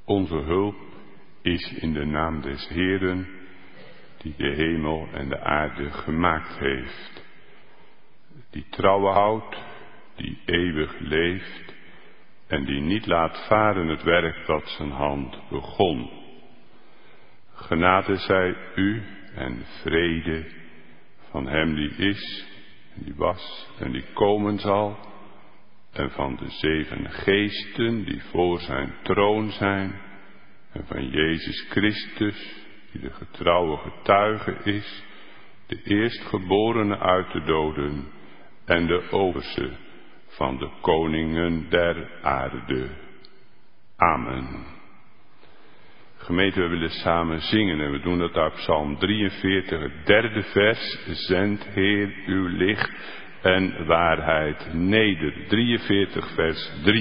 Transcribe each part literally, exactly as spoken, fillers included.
Onze hulp is in de naam des Heeren, die de hemel en de aarde gemaakt heeft. Die trouw houdt, die eeuwig leeft en die niet laat varen het werk dat zijn hand begon. Genade zij u en vrede van hem die is, en die was en die komen zal, en van de zeven geesten die voor zijn troon zijn, en van Jezus Christus, die de getrouwe getuige is, de eerstgeborene uit de doden en de overste van de koningen der aarde. Amen. Gemeente, we willen samen zingen en we doen dat uit Psalm drieënveertig, het derde vers. Zend Heer uw licht en waarheid neder. drieënveertig vers drie.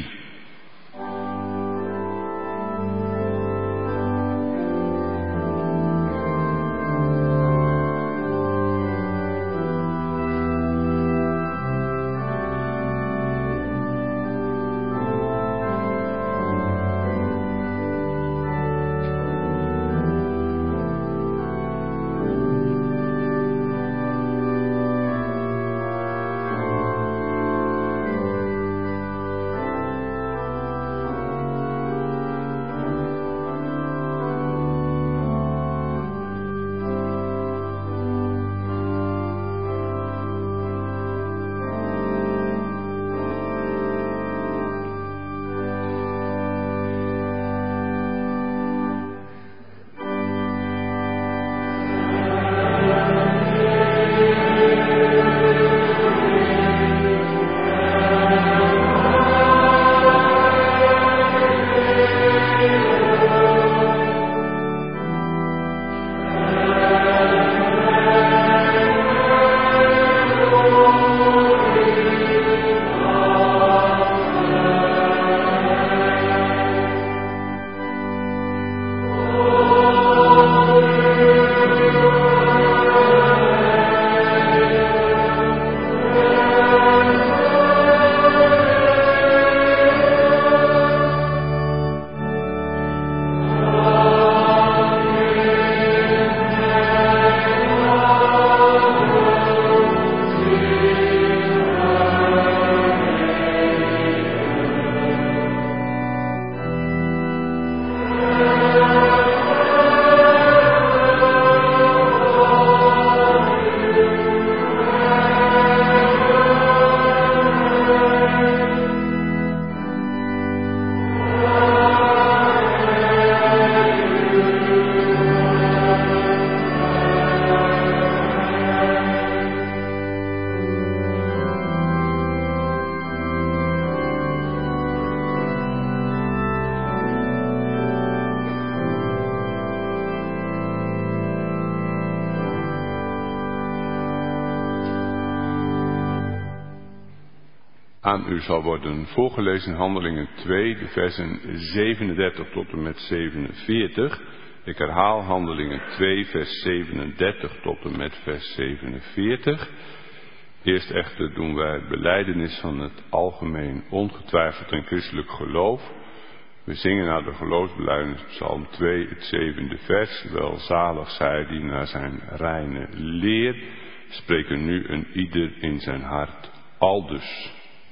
Aan u zal worden voorgelezen Handelingen twee, de versen zevenendertig tot en met zevenenveertig. Ik herhaal Handelingen twee, vers zevenendertig tot en met vers zevenenveertig. Eerst echter doen wij het belijdenis van het algemeen ongetwijfeld en christelijk geloof. We zingen naar de geloofsbelijdenis Psalm twee, het zevende vers. Welzalig zij die naar zijn reine leer spreken nu een ieder in zijn hart aldus.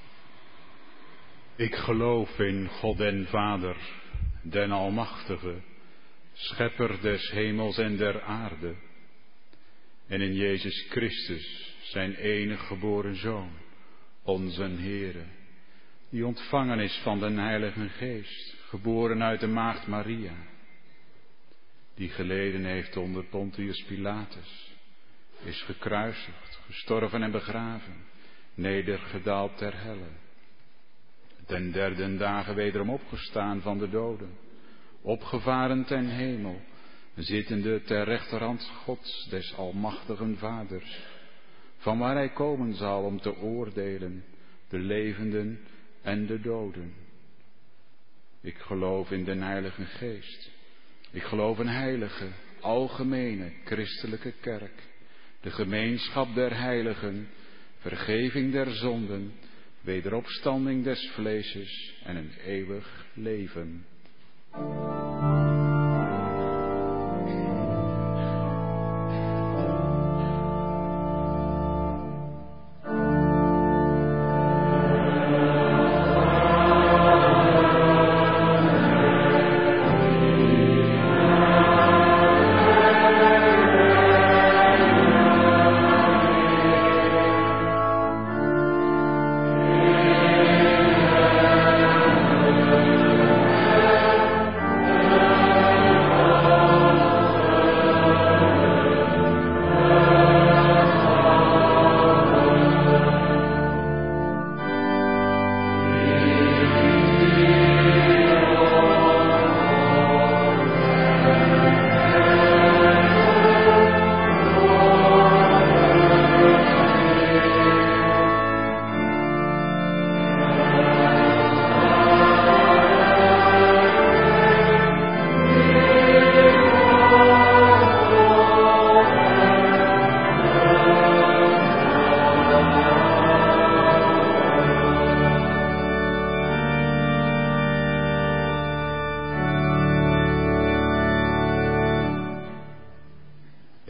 Ik geloof in God en Vader, den Almachtige, Schepper des hemels en der aarde, en in Jezus Christus, zijn enig geboren Zoon, onze Heere, die ontvangen is van den Heilige Geest, geboren uit de maagd Maria, die geleden heeft onder Pontius Pilatus, is gekruisigd, gestorven en begraven, nedergedaald ter helle, ten derde dagen wederom opgestaan van de doden, opgevaren ten hemel, zittende ter rechterhand Gods des almachtigen Vaders, van waar hij komen zal om te oordelen de levenden en de doden. Ik geloof in den Heilige Geest. Ik geloof een heilige, algemene, christelijke kerk, de gemeenschap der heiligen, vergeving der zonden, wederopstanding des vleeses en een eeuwig leven.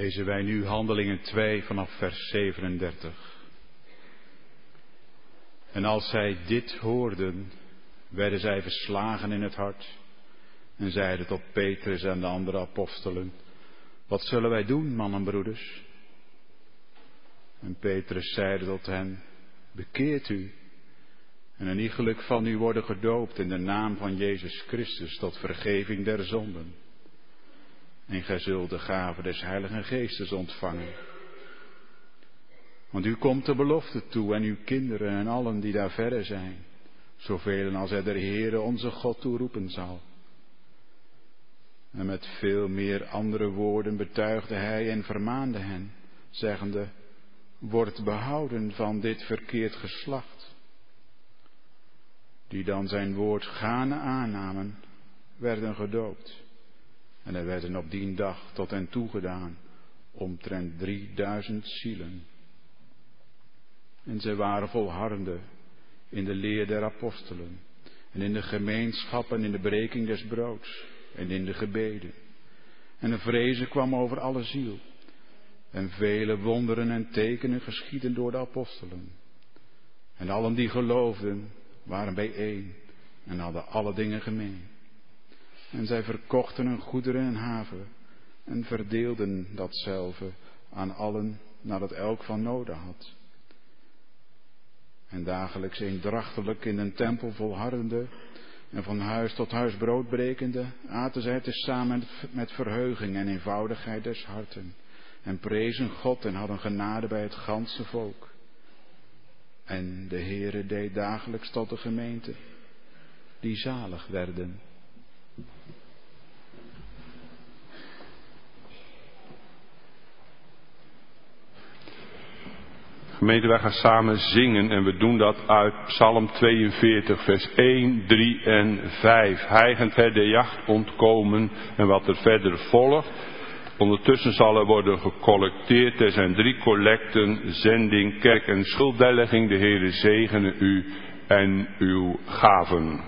Lezen wij nu Handelingen twee vanaf vers zevenendertig. En als zij dit hoorden, werden zij verslagen in het hart en zeiden tot Petrus en de andere apostelen: wat zullen wij doen, mannenbroeders? En Petrus zeide tot hen: bekeert u en een iegelijk van u worden gedoopt in de naam van Jezus Christus tot vergeving der zonden. En gij zult de gave des Heiligen Geestes ontvangen. Want u komt de belofte toe en uw kinderen en allen die daar verre zijn, zoveel als hij der Heere onze God toeroepen zal. En met veel meer andere woorden betuigde hij en vermaande hen, zeggende: word behouden van dit verkeerd geslacht. Die dan zijn woord gaarne aannamen, werden gedoopt. En er werden op die dag tot hen toegedaan omtrent drieduizend zielen. En zij waren volhardende in de leer der apostelen en in de gemeenschap en in de breking des broods en in de gebeden. En de vrezen kwam over alle ziel. En vele wonderen en tekenen geschieden door de apostelen. En allen die geloofden waren bijeen en hadden alle dingen gemeen. En zij verkochten hun goederen en haven en verdeelden datzelfde aan allen naar het elk van noden had. En dagelijks eendrachtelijk in den tempel volhardende en van huis tot huis brood brekende, aten zij tezamen met verheuging en eenvoudigheid des harten. En prezen God en hadden genade bij het ganse volk. En de Heere deed dagelijks tot de gemeente, die zalig werden. Gemeente, wij gaan samen zingen en we doen dat uit Psalm tweeënveertig, vers één, drie en vijf. Heigend het de jacht ontkomen en wat er verder volgt. Ondertussen zal er worden gecollecteerd. Er zijn drie collecten, zending, kerk en schulddelging. De Heere zegene u en uw gaven.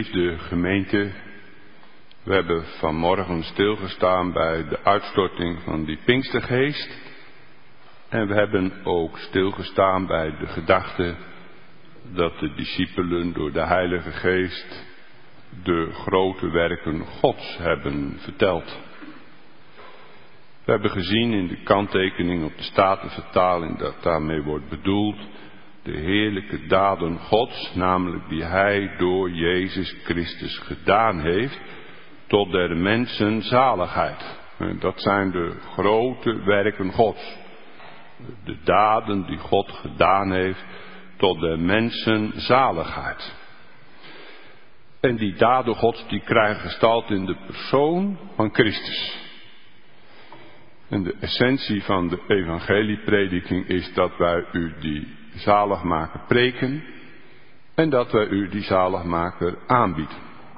geliefde gemeente, we hebben vanmorgen stilgestaan bij de uitstorting van die Pinkstergeest. En we hebben ook stilgestaan bij de gedachte dat de discipelen door de Heilige Geest de grote werken Gods hebben verteld. We hebben gezien in de kanttekening op de Statenvertaling dat daarmee wordt bedoeld de heerlijke daden Gods, namelijk die Hij door Jezus Christus gedaan heeft tot der mensen zaligheid. Dat zijn de grote werken Gods. De daden die God gedaan heeft tot der mensen zaligheid. En die daden Gods die krijgen gestalte in de persoon van Christus. En de essentie van de evangelieprediking is dat wij u die zaligmaker preken en dat wij u die zaligmaker aanbieden.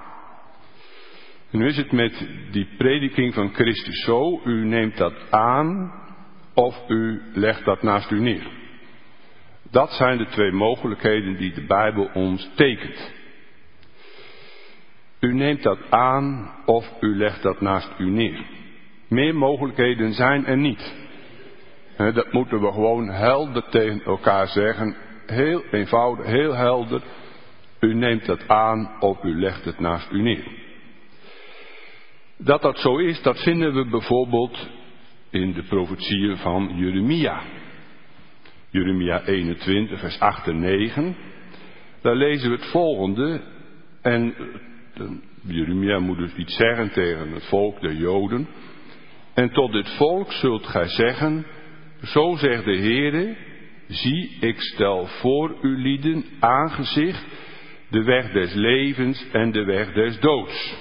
En nu is het met die prediking van Christus zo, u neemt dat aan of u legt dat naast u neer. Dat zijn de twee mogelijkheden die de Bijbel ons tekent. U neemt dat aan of u legt dat naast u neer. Meer mogelijkheden zijn er niet. Dat moeten we gewoon helder tegen elkaar zeggen. Heel eenvoudig, heel helder. U neemt dat aan of u legt het naast u neer. Dat dat zo is, dat vinden we bijvoorbeeld in de profetieën van Jeremia. Jeremia eenentwintig, vers acht en negen. Daar lezen we het volgende. En Jeremia moet dus iets zeggen tegen het volk der Joden. En tot dit volk zult gij zeggen, zo zegt de Heere, zie, ik stel voor u lieden aangezicht de weg des levens en de weg des doods.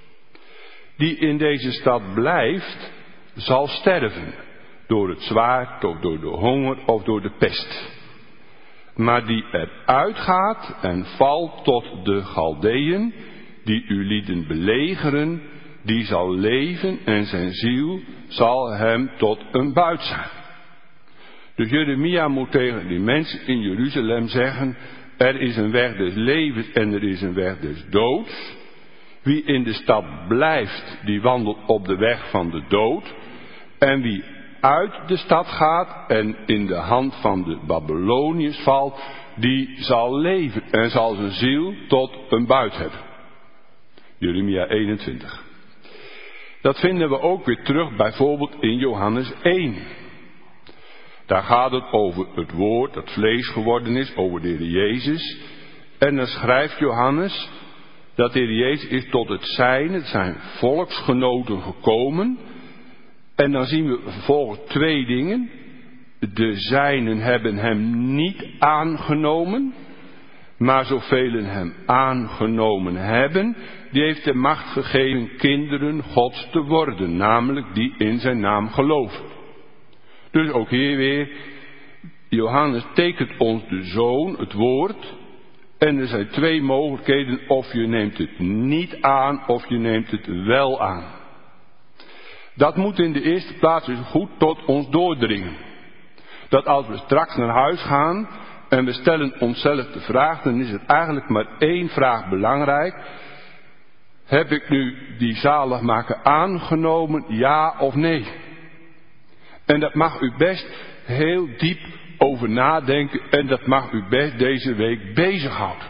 Die in deze stad blijft, zal sterven, door het zwaard of door de honger of door de pest. Maar die eruit gaat en valt tot de Galdeën, die uw lieden belegeren, die zal leven en zijn ziel zal hem tot een buit zijn. Dus Jeremia moet tegen die mensen in Jeruzalem zeggen, er is een weg des levens en er is een weg des doods. Wie in de stad blijft, die wandelt op de weg van de dood. En wie uit de stad gaat en in de hand van de Babyloniërs valt, die zal leven en zal zijn ziel tot een buit hebben. Jeremia eenentwintig. Dat vinden we ook weer terug bijvoorbeeld in Johannes één. Daar gaat het over het woord dat vlees geworden is, over de Heer Jezus. En dan schrijft Johannes dat de Heer Jezus is tot het zijne, het zijn volksgenoten gekomen. En dan zien we vervolgens twee dingen. De zijnen hebben hem niet aangenomen, maar zoveel hem aangenomen hebben, die heeft de macht gegeven kinderen Gods te worden, namelijk die in zijn naam geloven. Dus ook hier weer, Johannes tekent ons de zoon, het woord, en er zijn twee mogelijkheden, of je neemt het niet aan, of je neemt het wel aan. Dat moet in de eerste plaats dus goed tot ons doordringen. Dat als we straks naar huis gaan en we stellen onszelf de vraag, dan is het eigenlijk maar één vraag belangrijk. Heb ik nu die zaligmaker aangenomen, ja of nee? En dat mag u best heel diep over nadenken en dat mag u best deze week bezighouden.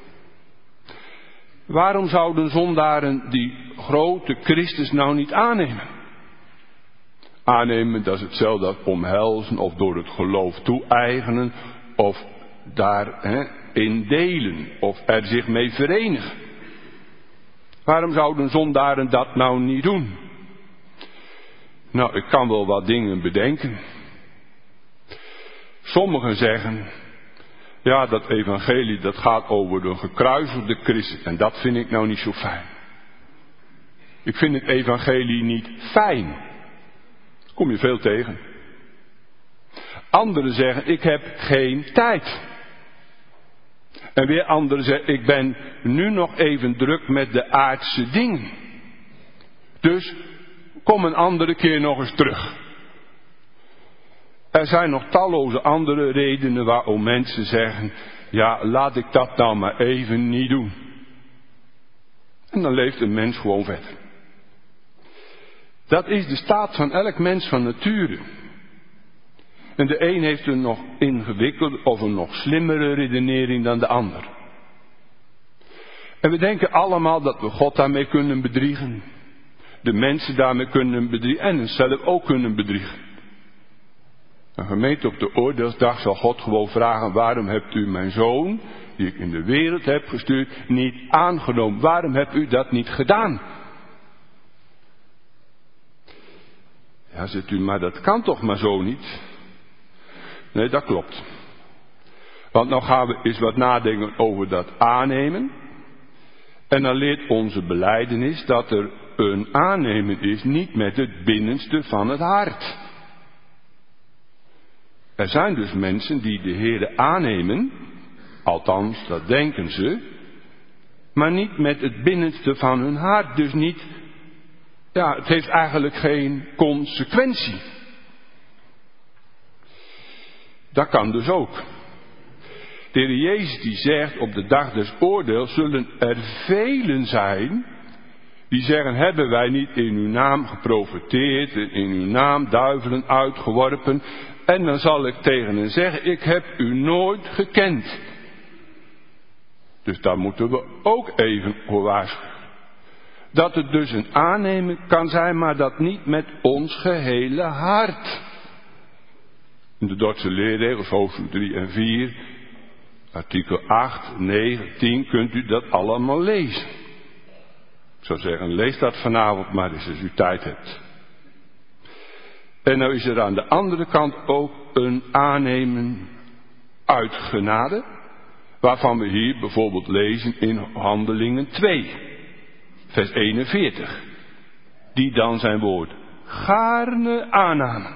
Waarom zouden zondaren die grote Christus nou niet aannemen? Aannemen, dat is hetzelfde als omhelzen of door het geloof toe-eigenen of daarin delen of er zich mee verenigen. Waarom zouden zondaren dat nou niet doen? Nou, ik kan wel wat dingen bedenken. Sommigen zeggen, ja, dat evangelie dat gaat over de gekruiselde Christus en dat vind ik nou niet zo fijn. Ik vind het evangelie niet fijn. Kom je veel tegen. Anderen zeggen, ik heb geen tijd. En weer anderen zeggen, ik ben nu nog even druk met de aardse dingen. Dus kom een andere keer nog eens terug. Er zijn nog talloze andere redenen waarom mensen zeggen, ja, laat ik dat nou maar even niet doen. En dan leeft een mens gewoon verder. Dat is de staat van elk mens van nature. En de een heeft een nog ingewikkelde of een nog slimmere redenering dan de ander. En we denken allemaal dat we God daarmee kunnen bedriegen. De mensen daarmee kunnen bedriegen en onszelf ook kunnen bedriegen. Een gemeente op de oordeelsdag zal God gewoon vragen: waarom hebt u mijn zoon, die ik in de wereld heb gestuurd, niet aangenomen? Waarom hebt u dat niet gedaan? Ja, zegt u, maar dat kan toch maar zo niet? Nee, dat klopt. Want nou gaan we eens wat nadenken over dat aannemen. En dan leert onze belijdenis dat er een aannemen is, niet met het binnenste van het hart. Er zijn dus mensen die de Heere aannemen, althans dat denken ze, maar niet met het binnenste van hun hart. Dus niet, ja, het heeft eigenlijk geen consequentie. Dat kan dus ook. De Heer Jezus die zegt, op de dag des oordeels zullen er velen zijn die zeggen: hebben wij niet in uw naam geprofeteerd en in uw naam duivelen uitgeworpen? En dan zal ik tegen hen zeggen: ik heb u nooit gekend. Dus daar moeten we ook even voor waarschuwen. Dat het dus een aannemen kan zijn, maar dat niet met ons gehele hart. In de Dordtse leerregels, hoofdstuk drie en vier, artikel acht, negen, tien, kunt u dat allemaal lezen. Ik zou zeggen, lees dat vanavond maar eens als u tijd hebt. En nou is er aan de andere kant ook een aannemen uit genade, waarvan we hier bijvoorbeeld lezen in Handelingen twee, vers eenenveertig. Die dan zijn woord gaarne aannamen.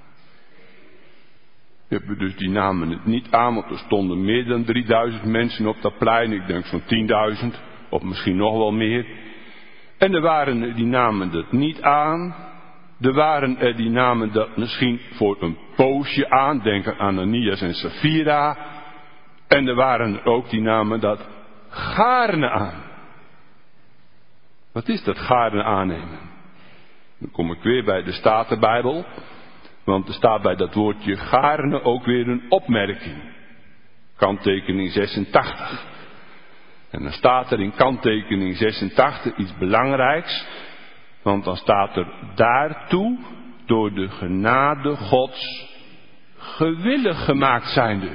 Je hebt dus die namen het niet aan, want er stonden meer dan drieduizend mensen op dat plein. Ik denk zo'n tienduizend, of misschien nog wel meer. En er waren er die namen dat niet aan. Er waren er die namen dat misschien voor een poosje aan. Denk aan Ananias en Safira. En er waren er ook die namen dat gaarne aan. Wat is dat gaarne aannemen? Dan kom ik weer bij de Statenbijbel. Want er staat bij dat woordje gaarne ook weer een opmerking. Kanttekening zesentachtig. En dan staat er in kanttekening zesentachtig iets belangrijks. Want dan staat er daartoe door de genade Gods gewillig gemaakt zijnde.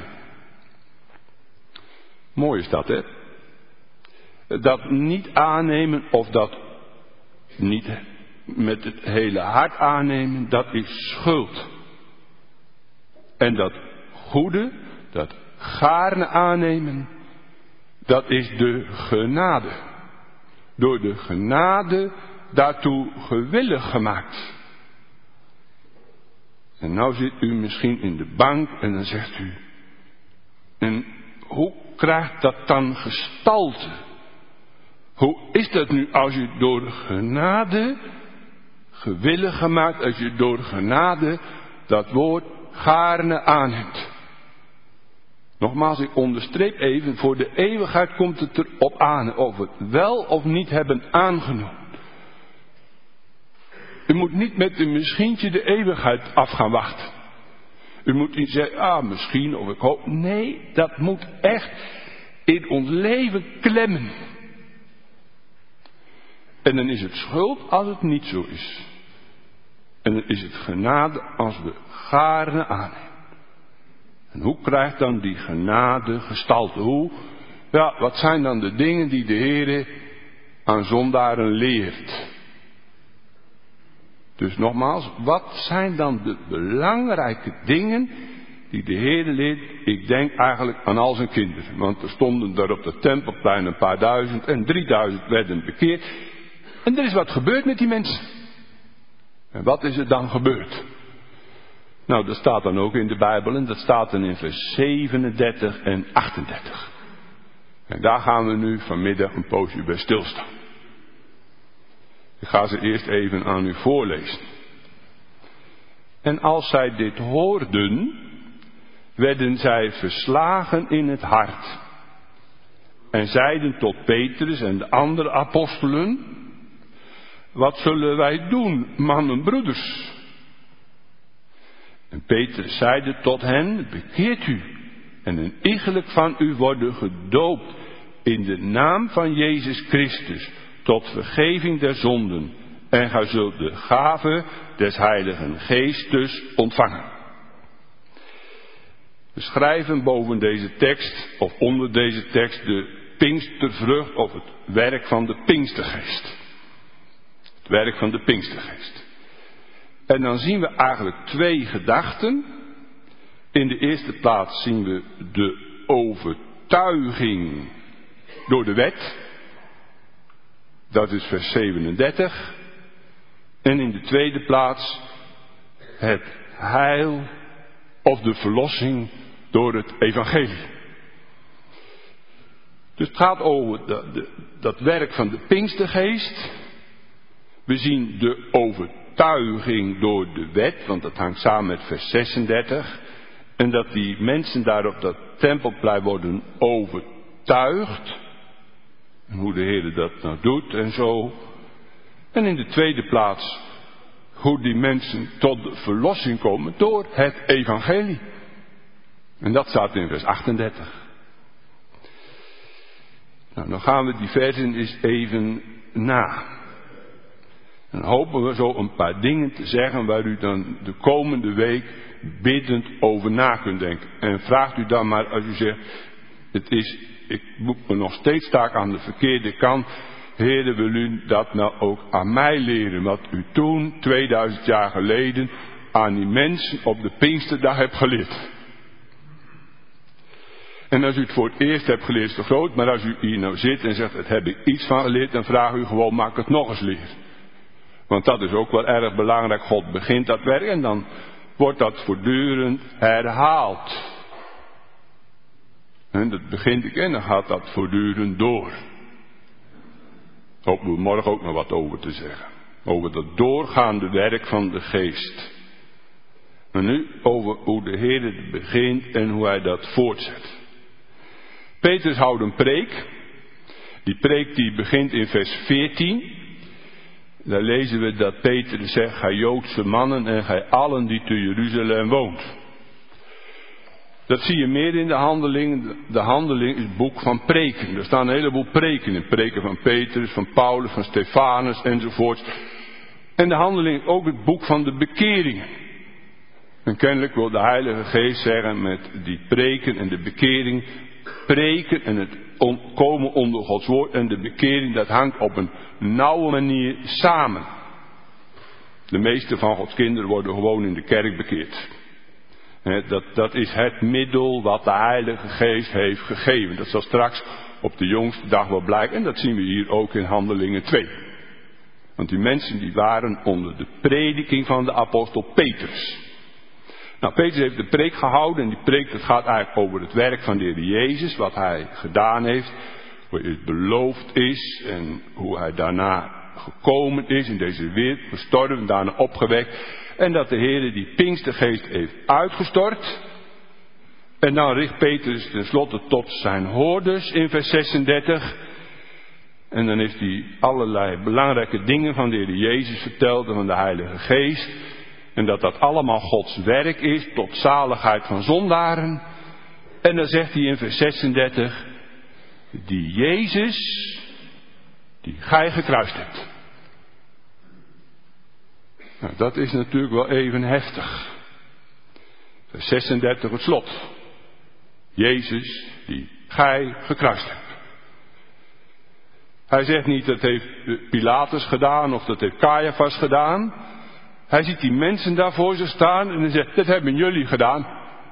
Mooi is dat, hè? Dat niet aannemen of dat niet met het hele hart aannemen, dat is schuld. En dat goede, dat gaarne aannemen, dat is de genade. Door de genade daartoe gewillig gemaakt. En nou zit u misschien in de bank en dan zegt u: en hoe krijgt dat dan gestalte? Hoe is dat nu als je door genade gewillig gemaakt, als je door genade dat woord gaarne aanneemt? Nogmaals, ik onderstreep even, voor de eeuwigheid komt het erop aan of we het wel of niet hebben aangenomen. U moet niet met een misschientje de eeuwigheid af gaan wachten. U moet niet zeggen: ah, misschien of ik hoop. Nee, dat moet echt in ons leven klemmen. En dan is het schuld als het niet zo is. En dan is het genade als we gaarne aannemen. En hoe krijgt dan die genade gestalte? Hoe? Ja, wat zijn dan de dingen die de Heere aan zondaren leert? Dus nogmaals, wat zijn dan de belangrijke dingen die de Heere leert? Ik denk eigenlijk aan al zijn kinderen. Want er stonden daar op het tempelplein een paar duizend en drieduizend werden bekeerd. En er is wat gebeurd met die mensen. En wat is er dan gebeurd? Nou, dat staat dan ook in de Bijbel en dat staat dan in vers zevenendertig en achtendertig. En daar gaan we nu vanmiddag een poosje bij stilstaan. Ik ga ze eerst even aan u voorlezen. En als zij dit hoorden, werden zij verslagen in het hart. en zeiden tot Petrus en de andere apostelen: wat zullen wij doen, mannen, broeders? En Petrus zeide tot hen: bekeert u en een iegelijk van u worden gedoopt in de naam van Jezus Christus tot vergeving der zonden, en gij zult de gave des Heiligen Geestes ontvangen. We schrijven boven deze tekst, of onder deze tekst, de Pinkstervrucht of het werk van de Pinkstergeest. Het werk van de Pinkstergeest. En dan zien we eigenlijk twee gedachten. In de eerste plaats zien we de overtuiging door de wet. Dat is vers zevenendertig. En in de tweede plaats het heil of de verlossing door het evangelie. Dus het gaat over dat, de, dat werk van de Pinkstergeest. We zien de overtuiging door de wet, want dat hangt samen met vers zesendertig. En dat die mensen daar op dat tempelplein worden overtuigd. En hoe de Heer dat nou doet en zo. En in de tweede plaats hoe die mensen tot de verlossing komen door het evangelie. En dat staat in vers achtendertig. Nou, dan gaan we die versen eens even na. En hopen we zo een paar dingen te zeggen waar u dan de komende week biddend over na kunt denken. En vraagt u dan maar, als u zegt, het is, ik moet me nog steeds sta ik aan de verkeerde kant. Heere, wil u dat nou ook aan mij leren, wat u toen, tweeduizend jaar geleden, aan die mensen op de Pinksterdag hebt geleerd. En als u het voor het eerst hebt geleerd, is het groot, maar als u hier nou zit en zegt, het heb ik iets van geleerd, dan vraag u gewoon, maak het nog eens leren. Want dat is ook wel erg belangrijk, God begint dat werk en dan wordt dat voortdurend herhaald. En dat begint ik en dan gaat dat voortdurend door. Hopen we morgen ook nog wat over te zeggen. Over dat doorgaande werk van de geest. Maar nu over hoe de Heer het begint en hoe hij dat voortzet. Petrus houdt een preek. Die preek die begint in vers veertien. Daar lezen we dat Petrus zegt, gij Joodse mannen en gij allen die te Jeruzalem woont. Dat zie je meer in de handeling. De handeling is het boek van preken. Er staan een heleboel preken in. Preken van Petrus, van Paulus, van Stefanus enzovoort. En de handeling is ook het boek van de bekeringen. En kennelijk wil de Heilige Geest zeggen met die preken en de bekering. Preken en het on- komen onder Gods woord en de bekering, dat hangt op een nauwe manier samen. De meeste van Gods kinderen worden gewoon in de kerk bekeerd. He, dat, dat is het middel wat de Heilige Geest heeft gegeven. Dat zal straks op de jongste dag wel blijken. En dat zien we hier ook in Handelingen twee. Want die mensen die waren onder de prediking van de apostel Petrus. Nou, Petrus heeft de preek gehouden. En die preek dat gaat eigenlijk over het werk van de Heer Jezus. Wat hij gedaan heeft. Hoe het beloofd is. En hoe hij daarna gekomen is in deze wereld. Gestorven, daarna opgewekt. En dat de Heer die Pinkstergeest heeft uitgestort. En dan richt Petrus tenslotte tot zijn hoorders in vers zesendertig. En dan heeft hij allerlei belangrijke dingen van de Heer Jezus verteld en van de Heilige Geest. En dat dat allemaal Gods werk is tot zaligheid van zondaren. En dan zegt hij in vers zesendertig. Die Jezus die gij gekruist hebt. Nou, dat is natuurlijk wel even heftig. Vers zesendertig het slot. Jezus die gij gekruist hebt. Hij zegt niet dat heeft Pilatus gedaan of dat heeft Caiaphas gedaan. Hij ziet die mensen daar voor zich staan en hij zegt, dat hebben jullie gedaan.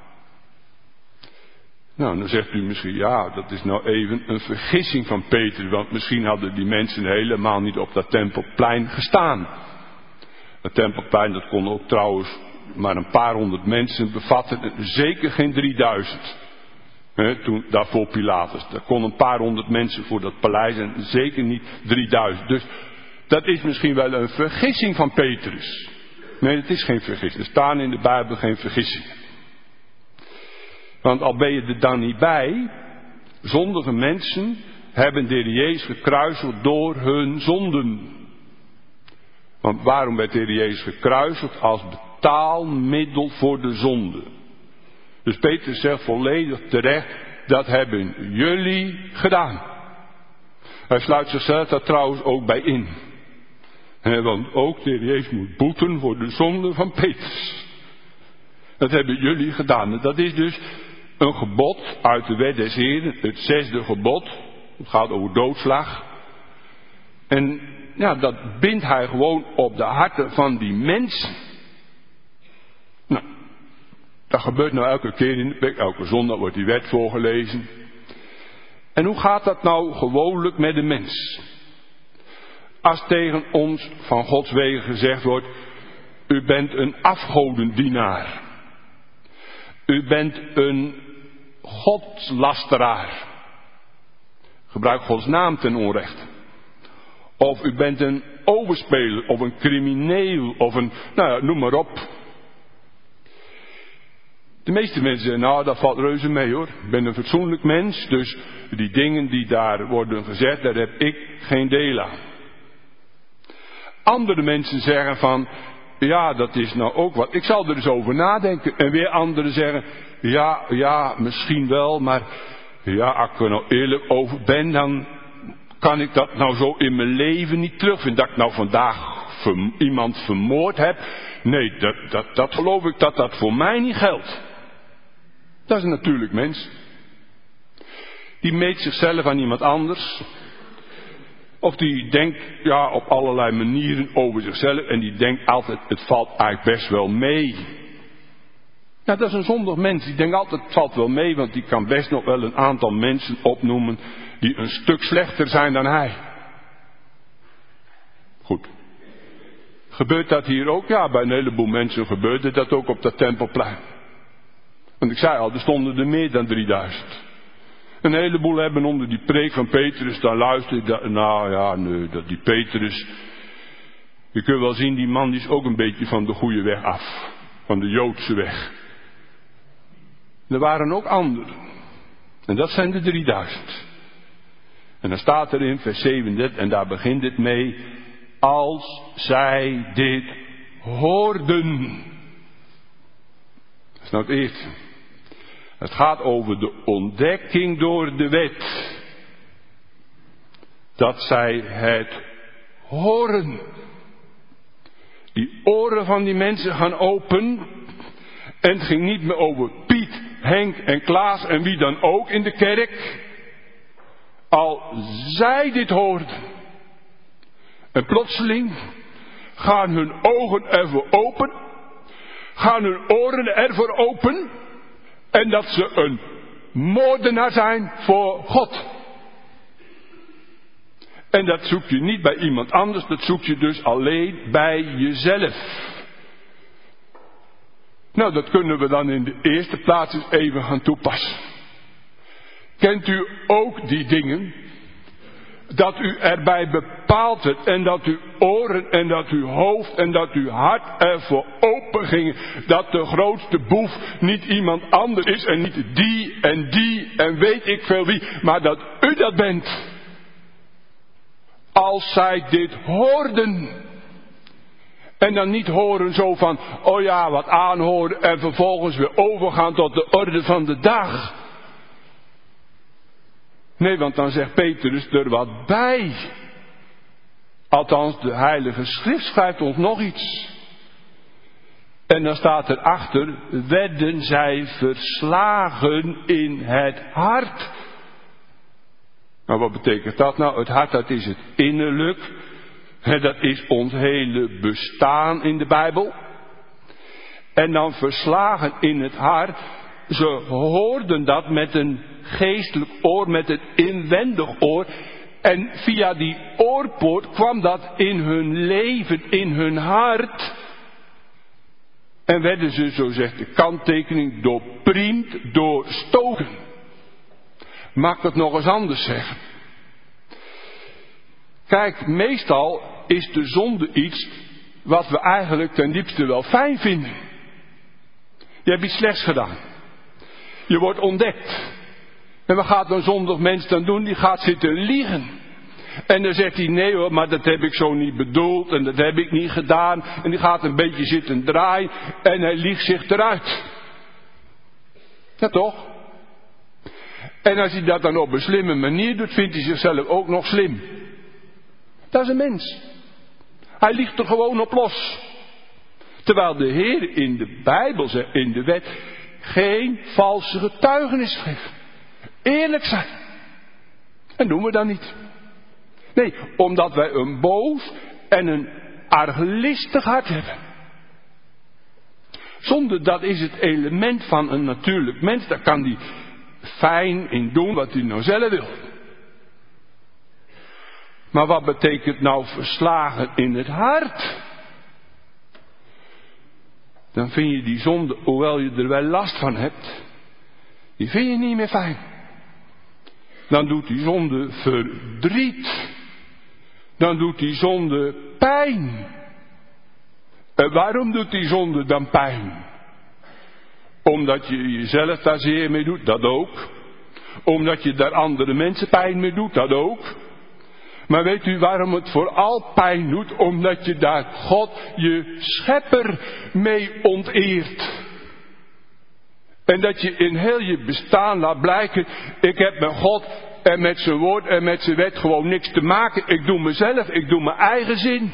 Nou, dan zegt u misschien, ja, dat is nou even een vergissing van Petrus, want misschien hadden die mensen helemaal niet op dat tempelplein gestaan. Het tempelplein, dat kon ook trouwens maar een paar honderd mensen bevatten. Zeker geen drieduizend. He, toen, daar voor Pilatus. Daar kon een paar honderd mensen voor dat paleis en zeker niet drieduizend. Dus dat is misschien wel een vergissing van Petrus. Nee, het is geen vergissing. Er staan in de Bijbel geen vergissingen. Want al ben je er dan niet bij, zondige mensen hebben de Heer Jezus gekruisigd door hun zonden. Want waarom werd de Heer Jezus gekruisigd? Als betaalmiddel voor de zonde. Dus Petrus zegt volledig terecht, dat hebben jullie gedaan. Hij sluit zichzelf daar trouwens ook bij in. He, want ook de Heer Jezus moet boeten voor de zonde van Petrus. Dat hebben jullie gedaan. Dat is dus een gebod uit de wet des Heren, het zesde gebod. Het gaat over doodslag. En ja, dat bindt hij gewoon op de harten van die mensen. Nou, dat gebeurt nou elke keer in de week. Elke zondag wordt die wet voorgelezen. En hoe gaat dat nou gewoonlijk met de mens? Als tegen ons van Gods wegen gezegd wordt, u bent een afgodendienaar. U bent een godslasteraar. Gebruik Gods naam ten onrechte. Of u bent een overspeler, of een crimineel, of een, nou ja, noem maar op. De meeste mensen zeggen, nou dat valt reuze mee hoor. Ik ben een fatsoenlijk mens, dus die dingen die daar worden gezegd, daar heb ik geen deel aan. Andere mensen zeggen van, ja dat is nou ook wat, ik zal er eens over nadenken. En weer anderen zeggen, ja, ja, misschien wel, maar ja, als ik er nou eerlijk over ben, dan kan ik dat nou zo in mijn leven niet terugvinden. Dat ik nou vandaag ver, iemand vermoord heb. Nee, dat, dat, dat geloof ik dat dat voor mij niet geldt. Dat is een natuurlijk mens. Die meet zichzelf aan iemand anders. Of die denkt ja, op allerlei manieren over zichzelf. En die denkt altijd, het valt eigenlijk best wel mee. Ja, dat is een zondig mens. Die denkt altijd, het valt wel mee. Want die kan best nog wel een aantal mensen opnoemen die een stuk slechter zijn dan hij. Goed. Gebeurt dat hier ook? Ja, bij een heleboel mensen gebeurde dat ook op dat Tempelplein. Want ik zei al, er stonden er meer dan drieduizend. Een heleboel hebben onder die preek van Petrus, dan luister ik, dat, nou ja, nee, dat die Petrus, je kunt wel zien, die man die is ook een beetje van de goede weg af. Van de Joodse weg. Er waren ook anderen. En dat zijn de drieduizend. En dan staat er in vers zevenendertig, en daar begint het mee, als zij dit hoorden. Dat is nou het eerste. Het gaat over de ontdekking door de wet. Dat zij het horen. Die oren van die mensen gaan open. En het ging niet meer over Piet, Henk en Klaas en wie dan ook in de kerk. Al zij dit hoorden. En plotseling gaan hun ogen ervoor open. Gaan hun oren ervoor open. En dat ze een moordenaar zijn voor God. En dat zoek je niet bij iemand anders. Dat zoek je dus alleen bij jezelf. Nou, dat kunnen we dan in de eerste plaats eens even gaan toepassen. Kent u ook die dingen? Dat u erbij bepaald werd en dat uw oren en dat uw hoofd en dat uw hart ervoor open gingen. Dat de grootste boef niet iemand anders is en niet die en die en weet ik veel wie. Maar dat u dat bent. Als zij dit hoorden. En dan niet horen zo van, oh ja, wat aanhoren en vervolgens weer overgaan tot de orde van de dag. Nee, want dan zegt Petrus er wat bij. Althans, de Heilige Schrift schrijft ons nog iets. En dan staat erachter, werden zij verslagen in het hart. Nou, wat betekent dat nou? Het hart, dat is het innerlijk. Dat is ons hele bestaan in de Bijbel. En dan verslagen in het hart. Ze hoorden dat met een geestelijk oor, met het inwendig oor. En via die oorpoort kwam dat in hun leven, in hun hart. En werden ze, zo zegt de kanttekening, doorpriemd, doorstoken. Mag ik het nog eens anders zeggen? Kijk, meestal is de zonde iets wat we eigenlijk ten diepste wel fijn vinden. Je hebt iets slechts gedaan. Je wordt ontdekt. En wat gaat een zondig mens dan doen? Die gaat zitten liegen. En dan zegt hij, nee hoor, maar dat heb ik zo niet bedoeld en dat heb ik niet gedaan. En die gaat een beetje zitten draaien en hij liegt zich eruit. Ja toch? En als hij dat dan op een slimme manier doet, vindt hij zichzelf ook nog slim. Dat is een mens. Hij liegt er gewoon op los. Terwijl de Heer in de Bijbel zegt, in de wet, geen valse getuigenis geeft. Eerlijk zijn. En doen we dat niet. Nee, omdat wij een boos en een arglistig hart hebben. Zonde, dat is het element van een natuurlijk mens. Daar kan die fijn in doen wat hij nou zelf wil. Maar wat betekent nou verslagen in het hart? Dan vind je die zonde, hoewel je er wel last van hebt, die vind je niet meer fijn. Dan doet die zonde verdriet. Dan doet die zonde pijn. En waarom doet die zonde dan pijn? Omdat je jezelf daar zeer mee doet, dat ook. Omdat je daar andere mensen pijn mee doet, dat ook. Maar weet u waarom het vooral pijn doet? Omdat je daar God, je schepper, mee onteert. En dat je in heel je bestaan laat blijken, ik heb met God en met zijn woord en met zijn wet gewoon niks te maken. Ik doe mezelf, ik doe mijn eigen zin.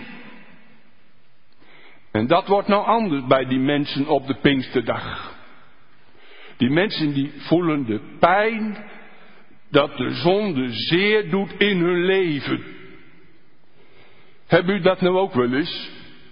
En dat wordt nou anders bij die mensen op de Pinksterdag. Die mensen die voelen de pijn dat de zonde zeer doet in hun leven. Hebt u dat nou ook wel eens?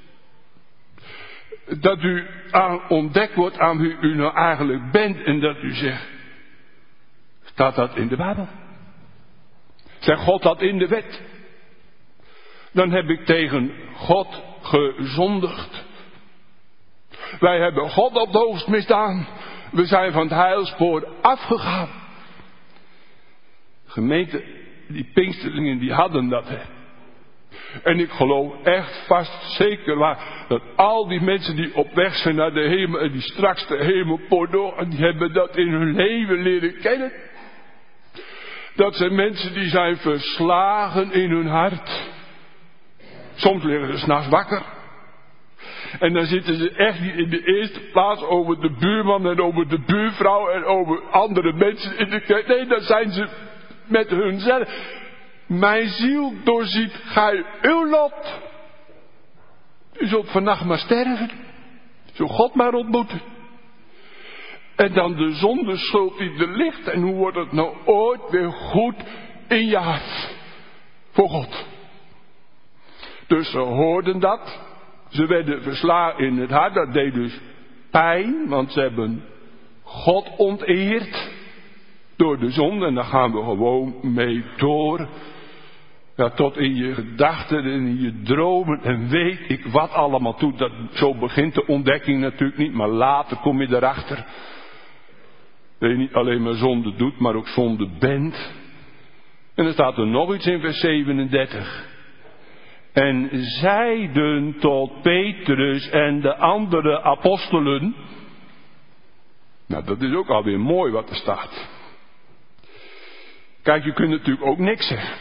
Dat u aan ontdekt wordt aan wie u nou eigenlijk bent en dat u zegt, staat dat in de Bijbel? Zegt God dat in de wet? Dan heb ik tegen God gezondigd. Wij hebben God op de hoogst misdaan. We zijn van het heilspoor afgegaan. Gemeente, die Pinksterlingen die hadden dat. Hè. En ik geloof echt vast zeker waar dat al die mensen die op weg zijn naar de hemel en die straks de hemelpoort door, die hebben dat in hun leven leren kennen. Dat zijn mensen die zijn verslagen in hun hart. Soms liggen ze 's nachts wakker. En dan zitten ze echt niet in de eerste plaats over de buurman en over de buurvrouw en over andere mensen in de kerk. Nee, dan zijn ze met hunzelf. Mijn ziel doorziet gij uw lot. U zult vannacht maar sterven. Zo God maar ontmoeten. En dan de zonde schuld die er ligt. En hoe wordt het nou ooit weer goed in je hart? Voor God. Dus ze hoorden dat. Ze werden verslagen in het hart. Dat deed dus pijn. Want ze hebben God onteerd. Door de zonde. En daar gaan we gewoon mee door. Ja, tot in je gedachten en in je dromen. En weet ik wat allemaal toe. Dat, zo begint de ontdekking natuurlijk niet. Maar later kom je erachter. Dat je niet alleen maar zonde doet. Maar ook zonde bent. En dan staat er nog iets in vers zevenendertig. En zeiden tot Petrus en de andere apostelen. Nou, dat is ook alweer mooi wat er staat. Kijk, je kunt natuurlijk ook niks zeggen.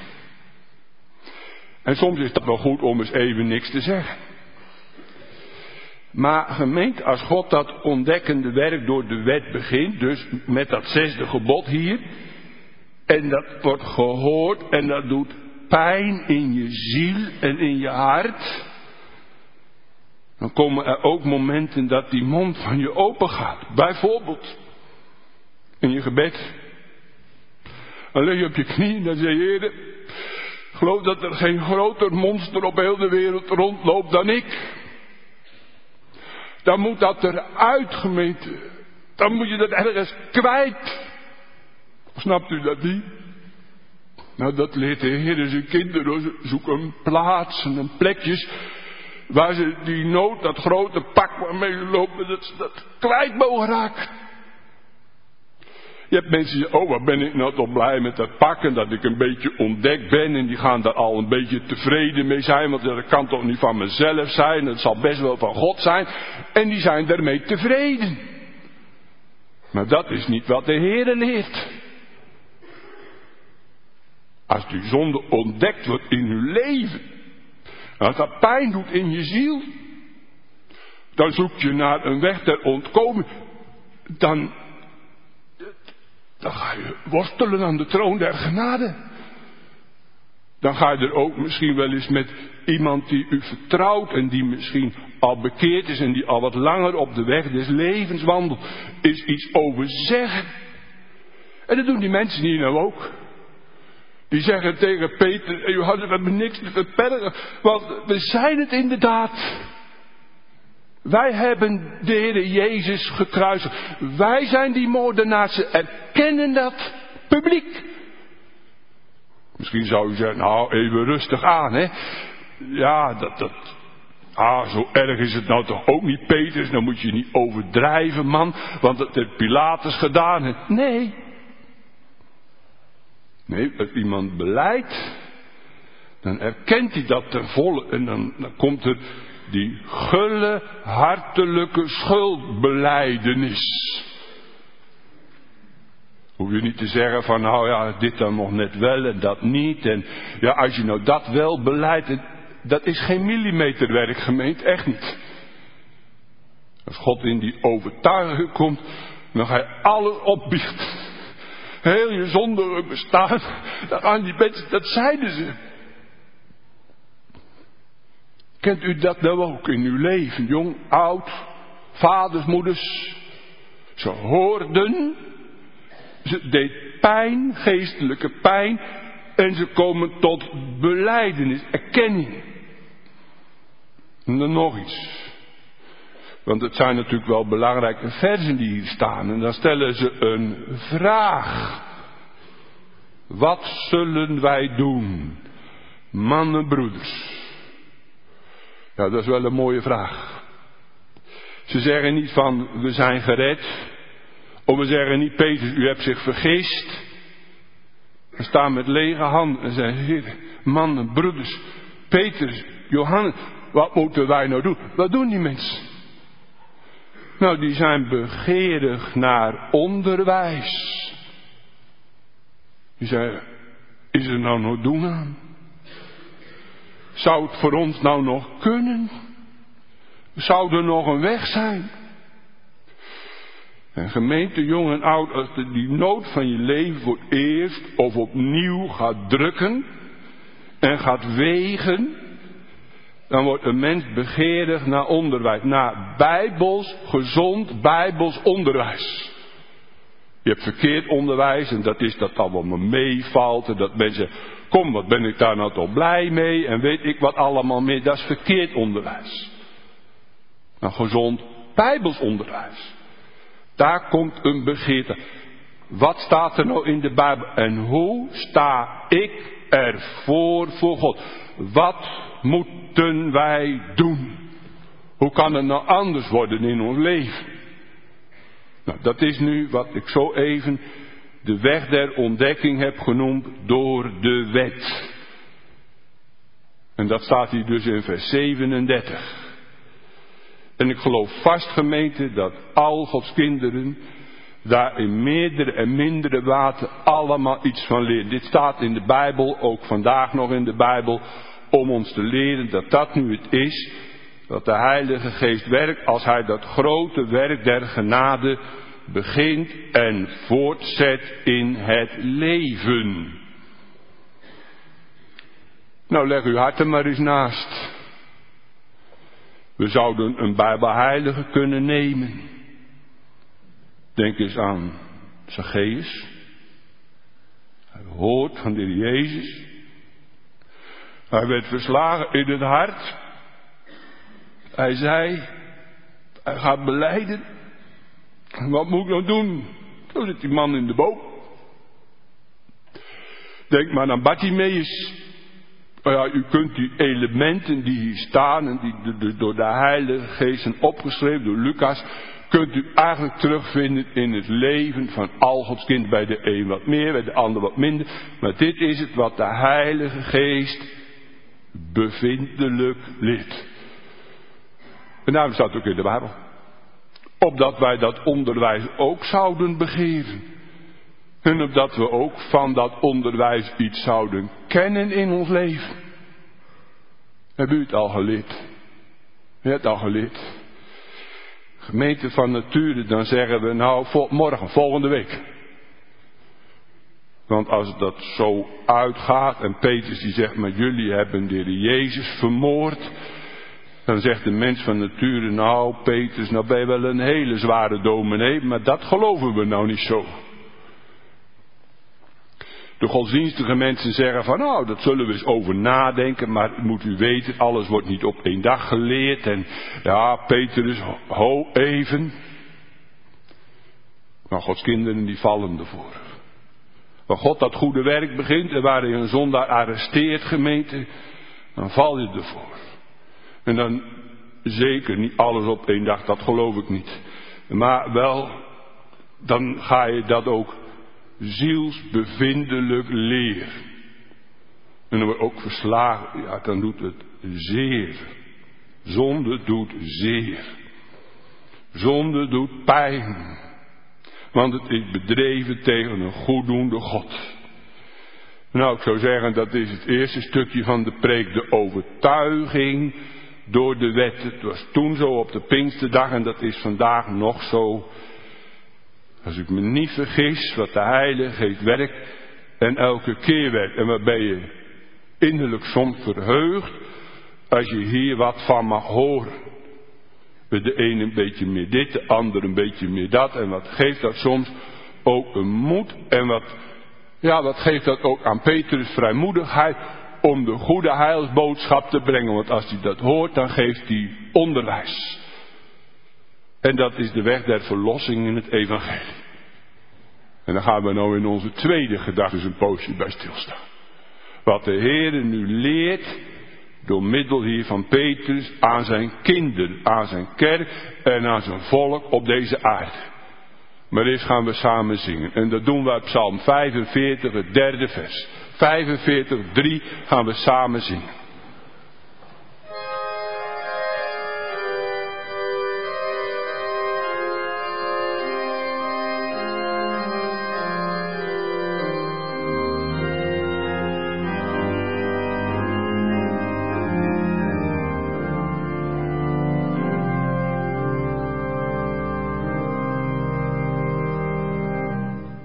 En soms is het wel goed om eens even niks te zeggen. Maar gemeente, als God dat ontdekkende werk door de wet begint, dus met dat zesde gebod hier, en dat wordt gehoord en dat doet pijn in je ziel en in je hart, dan komen er ook momenten dat die mond van je open gaat. Bijvoorbeeld in je gebed. Dan lig je op je knie en dan zeg je, Heer, ik geloof dat er geen groter monster op heel de wereld rondloopt dan ik. Dan moet dat eruit, gemeente. Dan moet je dat ergens kwijt. Snapt u dat niet? Nou, dat leert de Heer zijn kinderen. Ze zoeken plaatsen en plekjes waar ze die nood, dat grote pak waarmee ze lopen, dat ze dat kwijt mogen raken. Je hebt mensen die zeggen, oh wat ben ik nou toch blij met dat pak en dat ik een beetje ontdekt ben. En die gaan daar al een beetje tevreden mee zijn. Want dat kan toch niet van mezelf zijn. Het zal best wel van God zijn. En die zijn daarmee tevreden. Maar dat is niet wat de Heer leert. Als die zonde ontdekt wordt in uw leven. Als dat pijn doet in je ziel. Dan zoek je naar een weg ter ontkoming. Dan, dan ga je worstelen aan de troon der genade. Dan ga je er ook misschien wel eens met iemand die u vertrouwt en die misschien al bekeerd is en die al wat langer op de weg des levens wandelt, is iets over zeggen. En dat doen die mensen hier nou ook. Die zeggen tegen Peter, Johannes, we hebben niks te verbergen, want we zijn het inderdaad. Wij hebben de Heer Jezus gekruisigd. Wij zijn die moordenaars, ze erkennen dat publiek. Misschien zou u zeggen, nou even rustig aan, hè. Ja, dat, dat, ah, zo erg is het nou toch ook niet, Petrus. Dan moet je niet overdrijven, man, want dat heeft Pilatus gedaan. Nee. Nee, als iemand belijdt, dan erkent hij dat ten volle. En dan, dan komt er die gulle, hartelijke schuldbelijdenis. Hoef je niet te zeggen van, nou ja, dit dan nog net wel en dat niet. En ja, als je nou dat wel beleidt, dat is geen millimeterwerk, gemeente, echt niet. Als God in die overtuiging komt, dan ga je alles opbiechten. Heel je zondige bestaan, dan gaan die mensen, dat zeiden ze. Kent u dat nou ook in uw leven, jong, oud, vaders, moeders? Ze hoorden, ze deed pijn, geestelijke pijn, en ze komen tot belijdenis, erkenning. En dan nog iets. Want het zijn natuurlijk wel belangrijke versen die hier staan. En dan stellen ze een vraag. Wat zullen wij doen, mannen, broeders? Ja, dat is wel een mooie vraag. Ze zeggen niet van, we zijn gered. Of we zeggen niet, Petrus, u hebt zich vergist. We staan met lege handen en zeggen, mannen, broeders, Petrus, Johannes, wat moeten wij nou doen? Wat doen die mensen? Nou, die zijn begeerig naar onderwijs. Die zeggen, is er nou nog doen aan? Zou het voor ons nou nog kunnen? Zou er nog een weg zijn? En gemeente, jong en oud, als er die nood van je leven voor het eerst of opnieuw gaat drukken en gaat wegen, dan wordt een mens begeerig naar onderwijs, naar bijbels, gezond bijbels onderwijs. Je hebt verkeerd onderwijs en dat is dat allemaal meevalt en dat mensen, kom, wat ben ik daar nou toch blij mee en weet ik wat allemaal meer, dat is verkeerd onderwijs. Nou, gezond bijbels onderwijs. Daar komt een begeerte. Wat staat er nou in de Bijbel? En hoe sta ik ervoor voor God? Wat moeten wij doen? Hoe kan het nou anders worden in ons leven? Nou, dat is nu wat ik zo even de weg der ontdekking heb genoemd door de wet. En dat staat hier dus in vers zevenendertig. En ik geloof vast, gemeente, dat al Gods kinderen daar in meerdere en mindere mate allemaal iets van leren. Dit staat in de Bijbel, ook vandaag nog in de Bijbel, om ons te leren dat dat nu het is, dat de Heilige Geest werkt als Hij dat grote werk der genade begint en voortzet in het leven. Nou, leg uw hart er maar eens naast. We zouden een Bijbelheilige kunnen nemen. Denk eens aan Zacchaeus. Hij hoort van de Heer Jezus. Hij werd verslagen in het hart. Hij zei, hij gaat belijden. Wat moet ik nou doen? Zo zit die man in de boom. Denk maar aan Bartimaeus. Ja, u kunt die elementen die hier staan en die de, door de Heilige Geest zijn opgeschreven door Lucas, kunt u eigenlijk terugvinden in het leven van al Gods kind. Bij de een wat meer, bij de ander wat minder. Maar dit is het wat de Heilige Geest bevindelijk leert. En daarom staat het ook in de Bijbel. Opdat wij dat onderwijs ook zouden begeren. En opdat we ook van dat onderwijs iets zouden kennen in ons leven. Hebben u het al geleerd? U hebt het al geleerd. Gemeente van Nature, dan zeggen we nou vol, morgen, volgende week. Want als dat zo uitgaat en Petrus die zegt, maar jullie hebben de Heer Jezus vermoord. Dan zegt de mens van Nature, nou Petrus, nou ben je wel een hele zware dominee, maar dat geloven we nou niet zo. De godsdienstige mensen zeggen van, nou dat zullen we eens over nadenken, maar moet u weten, alles wordt niet op één dag geleerd. En ja, Petrus, ho even. Maar Gods kinderen die vallen ervoor. Waar God dat goede werk begint en waar hij een zondaar arresteert, gemeente, dan val je ervoor. En dan zeker niet alles op één dag, dat geloof ik niet. Maar wel, dan ga je dat ook zielsbevindelijk leren. En dan wordt ook verslagen, ja dan doet het zeer. Zonde doet zeer. Zonde doet pijn. Want het is bedreven tegen een goeddoende God. Nou, ik zou zeggen, dat is het eerste stukje van de preek. De overtuiging door de wet. Het was toen zo op de Pinksterdag en dat is vandaag nog zo. Als ik me niet vergis, wat de Heilige Geest werkt en elke keer werkt. En waarbij je innerlijk soms verheugt als je hier wat van mag horen. De ene een beetje meer dit, de ander een beetje meer dat. En wat geeft dat soms ook een moed. En wat, ja, wat geeft dat ook aan Petrus vrijmoedigheid om de goede heilsboodschap te brengen. Want als hij dat hoort, dan geeft hij onderwijs. En dat is de weg der verlossing in het evangelie. En dan gaan we nou in onze tweede gedachte een poosje bij stilstaan. Wat de Heere nu leert, door middel hier van Petrus, aan zijn kinderen, aan zijn kerk en aan zijn volk op deze aarde. Maar eerst gaan we samen zingen. En dat doen we uit Psalm vijfenveertig, het derde vers. vijfenveertig, drie gaan we samen zingen.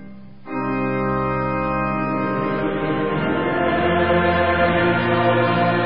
Amen.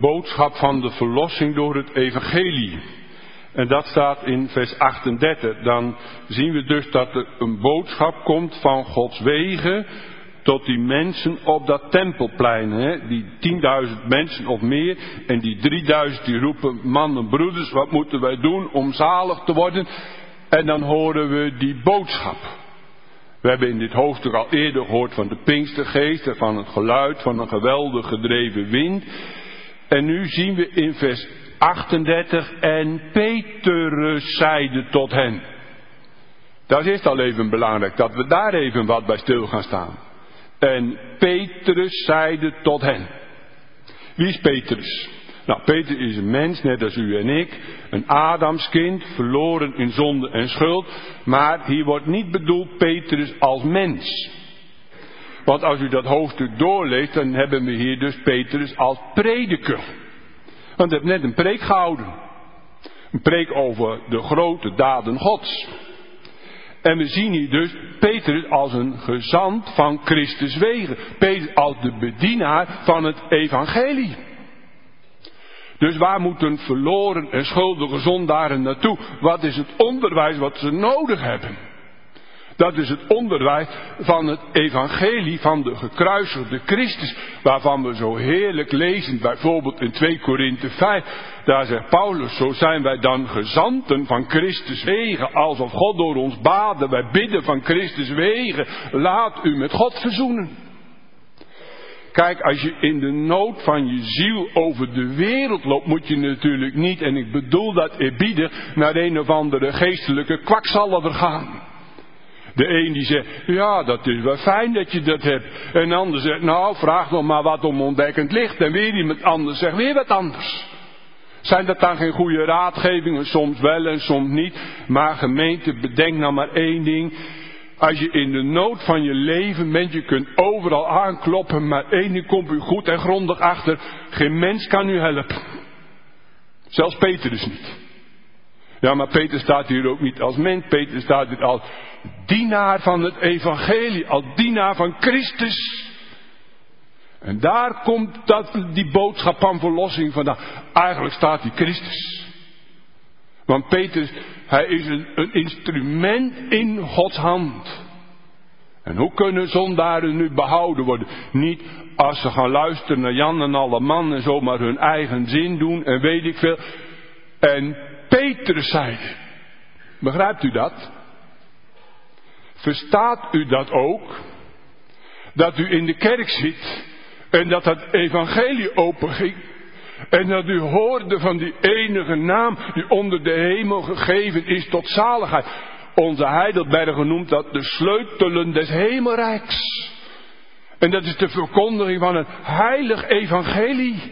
boodschap van de verlossing door het evangelie. En dat staat in vers achtendertig. Dan zien we dus dat er een boodschap komt van Gods wegen tot die mensen op dat tempelplein. Hè? Die tienduizend mensen of meer. En die drieduizend die roepen, mannen, broeders, wat moeten wij doen om zalig te worden? En dan horen we die boodschap. We hebben in dit hoofdstuk al eerder gehoord van de Pinkstergeest en van het geluid van een geweldig gedreven wind. En nu zien we in vers achtendertig, en Petrus zeide tot hen. Dat is al even belangrijk, dat we daar even wat bij stil gaan staan. En Petrus zeide tot hen. Wie is Petrus? Nou, Petrus is een mens, net als u en ik. Een Adamskind, verloren in zonde en schuld. Maar hier wordt niet bedoeld Petrus als mens. Want als u dat hoofdstuk doorleest, dan hebben we hier dus Petrus als prediker. Want hij heeft net een preek gehouden. Een preek over de grote daden Gods. En we zien hier dus Petrus als een gezant van Christus wegen. Petrus als de bedienaar van het evangelie. Dus waar moeten verloren en schuldige zondaren naartoe? Wat is het onderwijs wat ze nodig hebben? Dat is het onderwijs van het evangelie van de gekruisigde Christus. Waarvan we zo heerlijk lezen, bijvoorbeeld in twee Korinthe vijf. Daar zegt Paulus, zo zijn wij dan gezanten van Christus wegen. Alsof God door ons baden, wij bidden van Christus wegen. Laat u met God verzoenen. Kijk, als je in de nood van je ziel over de wereld loopt, moet je natuurlijk niet, en ik bedoel dat eerbiedig, naar een of andere geestelijke kwakzalver gaan. De een die zegt, ja, dat is wel fijn dat je dat hebt. En de ander zegt, nou, vraag nog maar wat om ontdekkend licht. En weer iemand anders zegt weer wat anders. Zijn dat dan geen goede raadgevingen? Soms wel en soms niet. Maar gemeente, bedenk nou maar één ding. Als je in de nood van je leven bent, je kunt overal aankloppen, maar één ding komt u goed en grondig achter. Geen mens kan u helpen. Zelfs Petrus niet. Ja, maar Peter staat hier ook niet als mens. Peter staat hier als dienaar van het evangelie. Als dienaar van Christus. En daar komt dat, die boodschap van verlossing vandaan. Eigenlijk staat die Christus. Want Petrus, hij is een, een instrument in Gods hand. En hoe kunnen zondaren nu behouden worden? Niet als ze gaan luisteren naar Jan en alle man en zomaar hun eigen zin doen en weet ik veel. En Petrus zeide, begrijpt u dat? Verstaat u dat ook? Dat u in de kerk zit en dat het evangelie openging. En dat u hoorde van die enige naam die onder de hemel gegeven is tot zaligheid. Onze Heidelberger noemt dat de sleutelen des hemelrijks. En dat is de verkondiging van het heilig evangelie.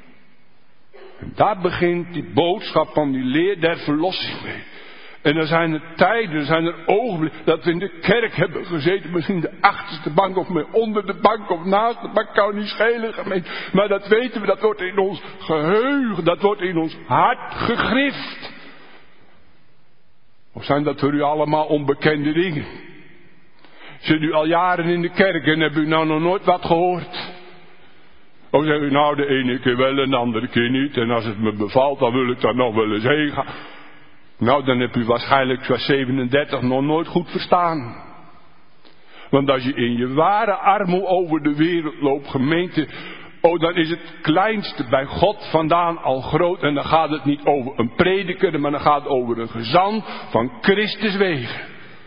En daar begint die boodschap van die leer der verlossing mee. En er zijn er tijden, er zijn er ogenblikken dat we in de kerk hebben gezeten. Misschien de achterste bank of meer onder de bank of naast de bank. Kan niet schelen, gemeente. Maar dat weten we, dat wordt in ons geheugen, dat wordt in ons hart gegrift. Of zijn dat voor u allemaal onbekende dingen? Zit u al jaren in de kerk en hebt u nou nog nooit wat gehoord? Of zegt u nou de ene keer wel en de andere keer niet. En als het me bevalt, dan wil ik daar nog wel eens heen gaan. Nou, dan heb u waarschijnlijk zoals zevenendertig nog nooit goed verstaan. Want als je in je ware armoede over de wereld loopt, gemeente, oh, dan is het kleinste bij God vandaan al groot. En dan gaat het niet over een prediker, maar dan gaat het over een gezant van Christus wegen.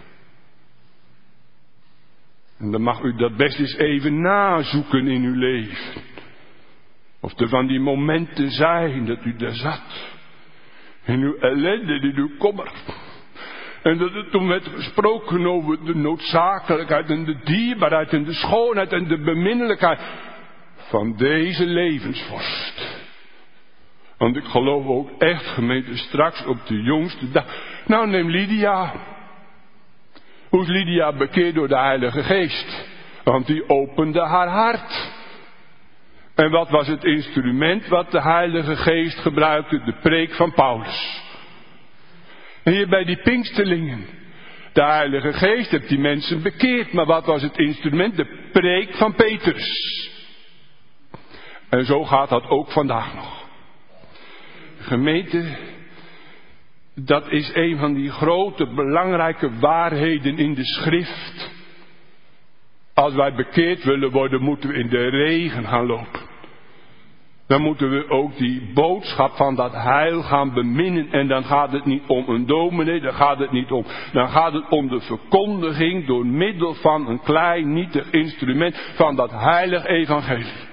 En dan mag u dat best eens even nazoeken in uw leven. Of er van die momenten zijn dat u daar zat. In uw ellende, in uw kommer. En dat er toen werd gesproken over de noodzakelijkheid en de dierbaarheid en de schoonheid en de beminnelijkheid van deze levensvorst. Want ik geloof ook echt, gemeente, straks op de jongste dag. Nou, neem Lydia. Hoe is Lydia bekeerd door de Heilige Geest? Want die opende haar hart. En wat was het instrument wat de Heilige Geest gebruikte? De preek van Paulus. En hier bij die Pinksterlingen. De Heilige Geest heeft die mensen bekeerd. Maar wat was het instrument? De preek van Petrus. En zo gaat dat ook vandaag nog. Gemeente, dat is een van die grote belangrijke waarheden in de schrift. Als wij bekeerd willen worden, moeten we in de regen gaan lopen. Dan moeten we ook die boodschap van dat heil gaan beminnen. En dan gaat het niet om een dominee, dan gaat het niet om. Dan gaat het om de verkondiging door middel van een klein nietig instrument van dat heilig evangelie.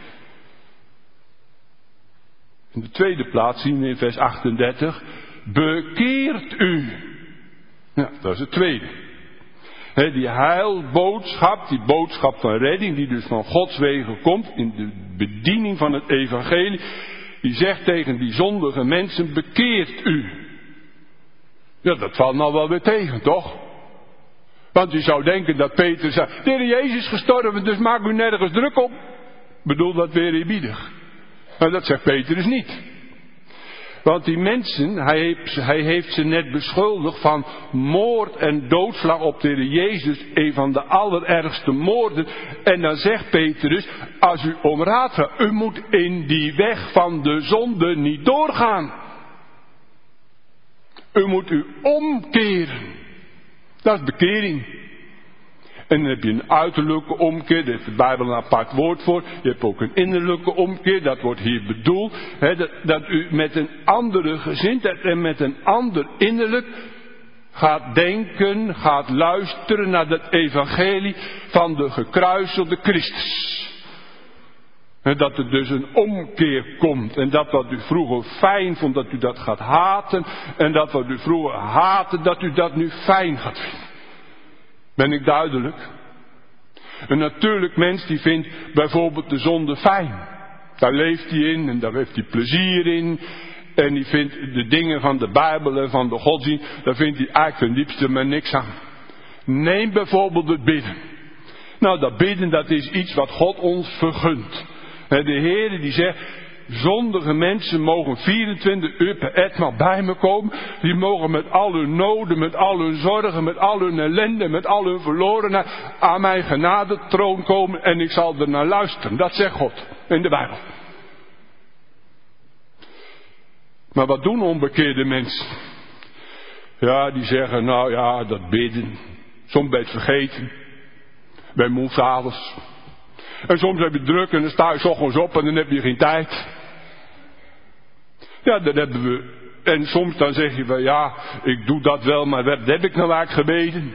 In de tweede plaats zien we in vers achtendertig. Bekeert u. Ja, dat is het tweede. He, die heilboodschap, die boodschap van redding, die dus van Gods wegen komt, in de bediening van het evangelie, die zegt tegen die zondige mensen, bekeert u. Ja, dat valt nou wel weer tegen, toch? Want je zou denken dat Peter zei, de Heer Jezus is gestorven, dus maak u nergens druk op. Ik bedoel dat weer eerbiedig. Maar dat zegt Peter dus niet. Want die mensen, hij heeft, hij heeft ze net beschuldigd van moord en doodslag op de Heer Jezus. Een van de allerergste moorden. En dan zegt Petrus, als u om raad vraagt, u moet in die weg van de zonde niet doorgaan. U moet u omkeren. Dat is bekering. En dan heb je een uiterlijke omkeer, daar heeft de Bijbel een apart woord voor. Je hebt ook een innerlijke omkeer, dat wordt hier bedoeld. Hè, dat, dat u met een andere gezindheid en met een ander innerlijk gaat denken, gaat luisteren naar het evangelie van de gekruiselde Christus. En dat er dus een omkeer komt. En dat wat u vroeger fijn vond, dat u dat gaat haten. En dat wat u vroeger haatte, dat u dat nu fijn gaat vinden. Ben ik duidelijk? Een natuurlijk mens die vindt bijvoorbeeld de zonde fijn. Daar leeft hij in en daar heeft hij plezier in. En die vindt de dingen van de Bijbel en van de godsdienst, daar vindt hij eigenlijk ten diepste maar niks aan. Neem bijvoorbeeld het bidden. Nou, dat bidden, dat is iets wat God ons vergunt. De Heer die zegt, zondige mensen mogen vierentwintig uur per etmaal bij me komen. Die mogen met al hun noden, met al hun zorgen, met al hun ellende, met al hun verlorenheid aan mijn genadetroon komen en ik zal er naar luisteren. Dat zegt God in de Bijbel. Maar wat doen onbekeerde mensen? Ja, die zeggen, nou ja, dat bidden. Soms ben je het vergeten. Ben je moe 's avonds. En soms heb je druk en dan sta je 's ochtends op en dan heb je geen tijd. Ja, dat hebben we. En soms dan zeg je van ja, ik doe dat wel, maar wat heb ik nou eigenlijk gebeden?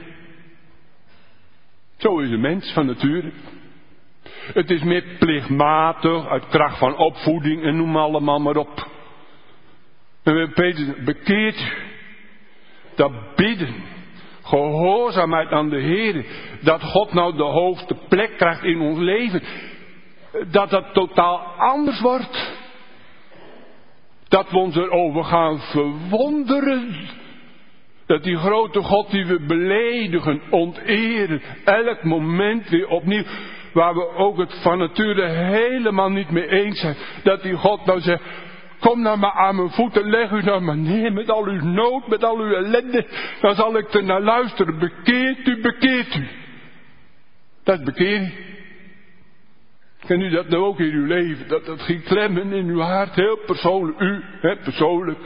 Zo is een mens van nature. Het is meer plichtmatig, uit kracht van opvoeding en noem allemaal maar op. En Peter, bekeert u. Dat bidden, gehoorzaamheid aan de Heer, dat God nou de hoogste plek krijgt in ons leven, dat dat totaal anders wordt. Dat we ons erover gaan verwonderen. Dat die grote God die we beledigen, onteren, elk moment weer opnieuw, waar we ook het van nature helemaal niet mee eens zijn, dat die God nou zegt, kom nou maar aan mijn voeten, leg u nou maar neer met al uw nood, met al uw ellende, dan zal ik er naar luisteren. Bekeert u, bekeert u. Dat is bekering. Ken u dat nou ook in uw leven? Dat dat ging klemmen in uw hart, heel persoonlijk. U, hè, persoonlijk.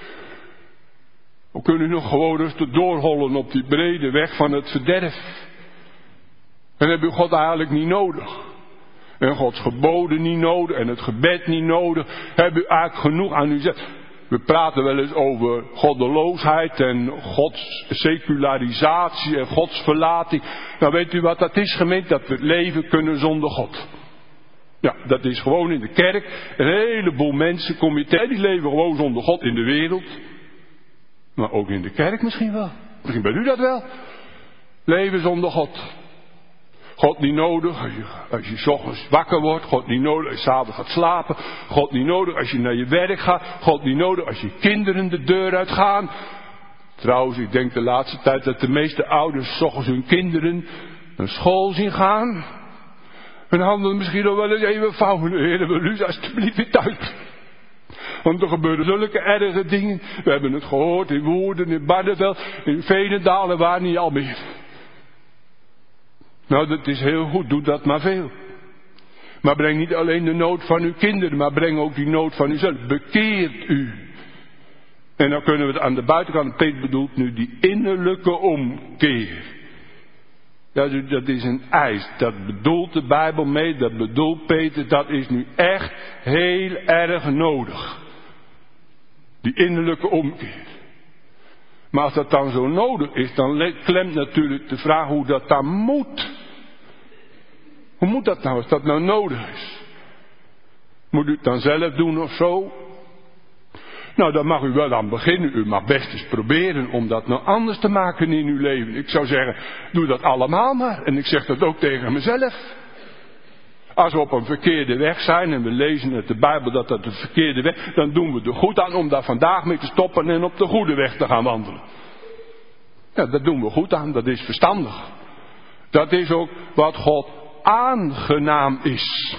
We kunnen nog gewoon rustig doorhollen op die brede weg van het verderf. En heb u God eigenlijk niet nodig. En Gods geboden niet nodig. En het gebed niet nodig. Heb u eigenlijk genoeg aan uzelf. We praten wel eens over goddeloosheid en Gods secularisatie en Gods verlating. Nou weet u wat dat is, gemeente? Dat we het leven kunnen zonder God. Ja, dat is gewoon in de kerk. Een heleboel mensen, kom je tegen, die leven gewoon zonder God in de wereld. Maar ook in de kerk misschien wel. Misschien bent u dat wel. Leven zonder God. God niet nodig als je, als je 's ochtends wakker wordt. God niet nodig als je 's avonds gaat slapen. God niet nodig als je naar je werk gaat. God niet nodig als je kinderen de deur uitgaan. Trouwens, ik denk de laatste tijd dat de meeste ouders 's ochtends hun kinderen naar school zien gaan. Hun handen misschien nog wel eens even vouwen. Heer, wil u alsjeblieft weer thuis. Want er gebeuren zulke erge dingen. We hebben het gehoord in Woerden, in Barneveld, in Veenendaal en waar niet al meer. Nou, dat is heel goed, doe dat maar veel. Maar breng niet alleen de nood van uw kinderen, maar breng ook die nood van uzelf. Bekeert u. En dan kunnen we het aan de buitenkant, Peter bedoelt nu die innerlijke omkeer. Ja, dat is een eis. Dat bedoelt de Bijbel mee, dat bedoelt Peter, dat is nu echt heel erg nodig. Die innerlijke omkeer. Maar als dat dan zo nodig is, dan klemt natuurlijk de vraag hoe dat dan moet. Hoe moet dat nou, als dat nou nodig is? Moet u het dan zelf doen of zo? Nou, dan mag u wel aan beginnen. U mag best eens proberen om dat nou anders te maken in uw leven. Ik zou zeggen, doe dat allemaal maar. En ik zeg dat ook tegen mezelf. Als we op een verkeerde weg zijn en we lezen uit de Bijbel dat dat de verkeerde weg, dan doen we er goed aan om daar vandaag mee te stoppen en op de goede weg te gaan wandelen. Ja, dat doen we goed aan. Dat is verstandig. Dat is ook wat God aangenaam is.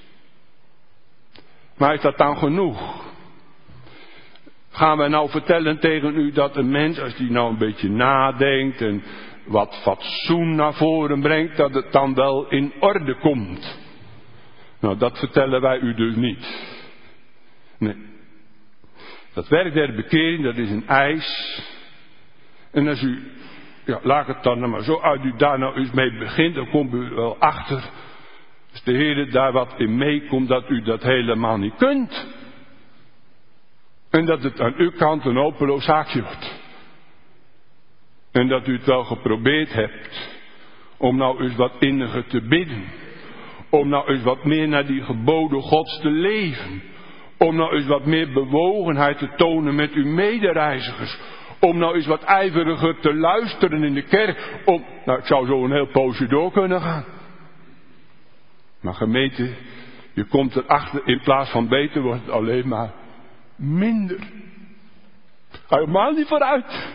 Maar is dat dan genoeg? Gaan wij nou vertellen tegen u dat een mens, als die nou een beetje nadenkt en wat fatsoen naar voren brengt, dat het dan wel in orde komt? Nou, dat vertellen wij u dus niet. Nee. Dat werk der bekering, dat is een eis. En als u, ja, laat het dan maar zo uit, u daar nou eens mee begint, dan komt u wel achter, als de Heer daar wat in meekomt, dat u dat helemaal niet kunt. En dat het aan uw kant een hopeloos zaakje wordt. En dat u het wel geprobeerd hebt om nou eens wat inniger te bidden. Om nou eens wat meer naar die geboden Gods te leven. Om nou eens wat meer bewogenheid te tonen met uw medereizigers. Om nou eens wat ijveriger te luisteren in de kerk. Om, nou, ik zou zo een heel poosje door kunnen gaan. Maar gemeente, je komt erachter, in plaats van beter wordt het alleen maar minder. Ga helemaal niet vooruit.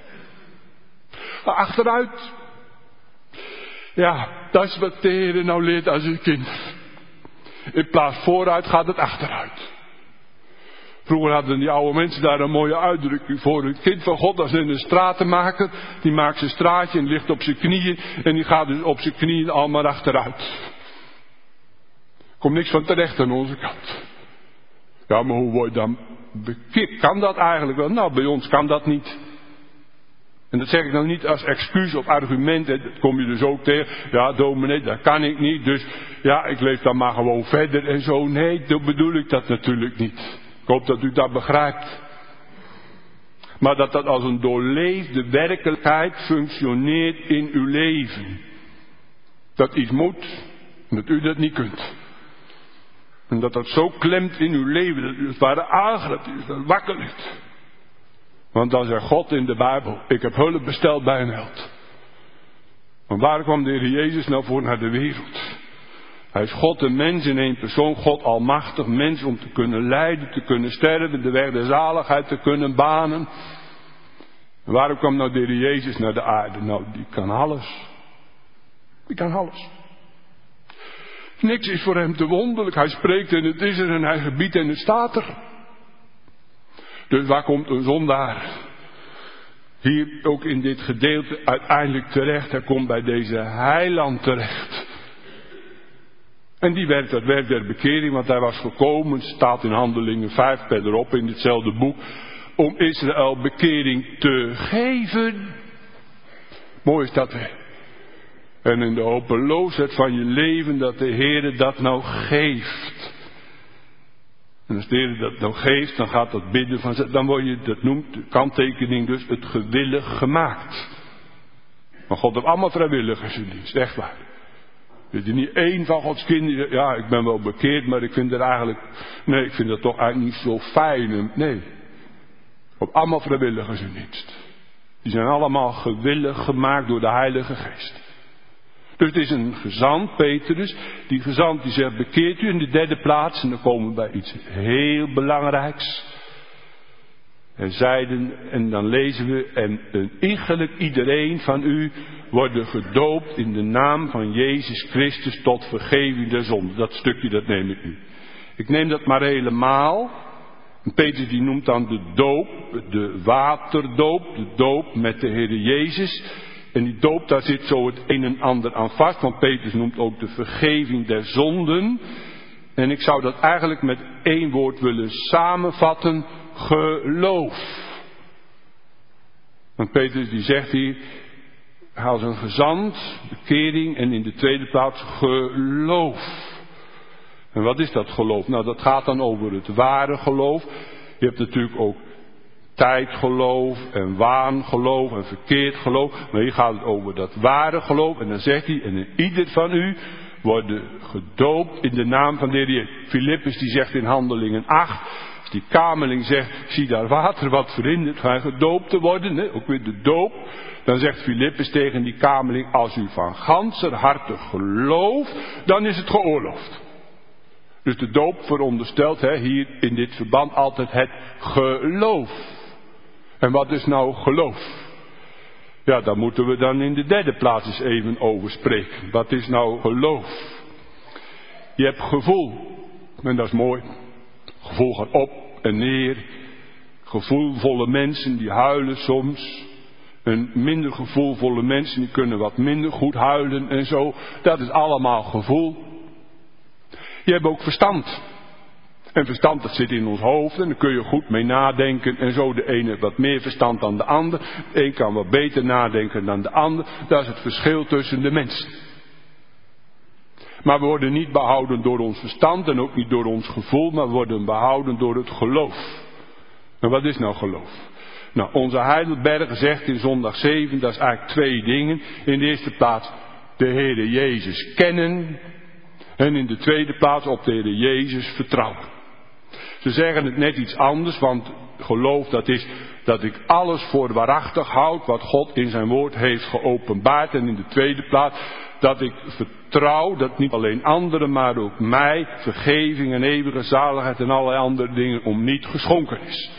Ga achteruit. Ja, dat is wat de Heer nou leert aan zijn kind. In plaats vooruit gaat het achteruit. Vroeger hadden die oude mensen daar een mooie uitdrukking voor. Het kind van God, als een stratenmaker, die maakt zijn straatje en ligt op zijn knieën. En die gaat dus op zijn knieën al maar achteruit. Komt niks van terecht aan onze kant. Ja, maar hoe word je dan bekeerd? Kan dat eigenlijk wel? Nou, bij ons kan dat niet. En dat zeg ik dan niet als excuus of argument. Dat kom je dus ook tegen. Ja, dominee, dat kan ik niet. Dus ja, ik leef dan maar gewoon verder en zo. Nee, dan bedoel ik dat natuurlijk niet. Ik hoop dat u dat begrijpt. Maar dat dat als een doorleefde werkelijkheid functioneert in uw leven. Dat iets moet en dat u dat niet kunt. En dat dat zo klemt in uw leven, dat u het ware aangrijpt, dat u dat wakker ligt. Want dan zegt God in de Bijbel, ik heb hulp besteld bij een held. Want waar kwam de Heer Jezus nou voor naar de wereld? Hij is God en mens in één persoon, God almachtig, mens om te kunnen lijden, te kunnen sterven, de weg der zaligheid te kunnen banen. En waarom kwam nou de Heer Jezus naar de aarde? Nou, die kan alles. Die kan alles. Niks is voor hem te wonderlijk. Hij spreekt en het is er en hij gebiedt en het staat er. Dus waar komt een zondaar hier ook in dit gedeelte uiteindelijk terecht? Hij komt bij deze heiland terecht. En die werkt dat werk der bekering, want hij was gekomen, staat in Handelingen vijf verderop in ditzelfde boek, om Israël bekering te geven. Mooi is dat weer. En in de hopeloosheid van je leven dat de Heer dat nou geeft. En als de Heer dat nou geeft, dan gaat dat bidden van, dan word je, dat noemt de kanttekening dus, het gewillig gemaakt. Maar God heeft allemaal vrijwilligers in dienst, echt waar. Weet je, niet één van Gods kinderen, ja, ik ben wel bekeerd, maar ik vind het eigenlijk, nee, ik vind dat toch eigenlijk niet zo fijn. Nee, op allemaal vrijwilligers in dienst. Die zijn allemaal gewillig gemaakt door de Heilige Geest. Dus het is een gezant, Petrus. Die gezant die zegt, bekeert u in de derde plaats. En dan komen we bij iets heel belangrijks. En zeiden, en dan lezen we, en iegelijk iedereen van u worden gedoopt in de naam van Jezus Christus tot vergeving der zonde. Dat stukje, dat neem ik nu. Ik neem dat maar helemaal. En Petrus die noemt dan de doop, de waterdoop, de doop met de Heer Jezus. En die doop, daar zit zo het een en ander aan vast. Want Petrus noemt ook de vergeving der zonden. En ik zou dat eigenlijk met één woord willen samenvatten. Geloof. Want Petrus die zegt hier, als een gezant, bekering en in de tweede plaats geloof. En wat is dat geloof? Nou, dat gaat dan over het ware geloof. Je hebt natuurlijk ook tijdgeloof en waangeloof en verkeerd geloof. Maar hier gaat het over dat ware geloof. En dan zegt hij, en ieder van u worden gedoopt in de naam van de Heer Jezus. Filippus die zegt in Handelingen acht, als die kamerling zegt, zie daar water wat verhindert van gedoopt te worden, hè, ook weer de doop. Dan zegt Filippus tegen die kamerling, als u van ganser harte gelooft, dan is het geoorloofd. Dus de doop veronderstelt hè, hier in dit verband altijd het geloof. En wat is nou geloof? Ja, daar moeten we dan in de derde plaats eens even over spreken. Wat is nou geloof? Je hebt gevoel. En dat is mooi. Gevoel gaat op en neer. Gevoelvolle mensen die huilen soms. En minder gevoelvolle mensen die kunnen wat minder goed huilen en zo. Dat is allemaal gevoel. Je hebt ook verstand. En verstand dat zit in ons hoofd en daar kun je goed mee nadenken en zo. De ene heeft wat meer verstand dan de ander. De een kan wat beter nadenken dan de ander. Dat is het verschil tussen de mensen. Maar we worden niet behouden door ons verstand en ook niet door ons gevoel. Maar we worden behouden door het geloof. En wat is nou geloof? Nou, onze Heidelberger zegt in zondag zeven, dat is eigenlijk twee dingen. In de eerste plaats de Heere Jezus kennen. En in de tweede plaats op de Heere Jezus vertrouwen. Ze zeggen het net iets anders, want geloof dat is dat ik alles voor waarachtig houd wat God in zijn woord heeft geopenbaard. En in de tweede plaats dat ik vertrouw dat niet alleen anderen, maar ook mij vergeving en eeuwige zaligheid en allerlei andere dingen om niet geschonken is.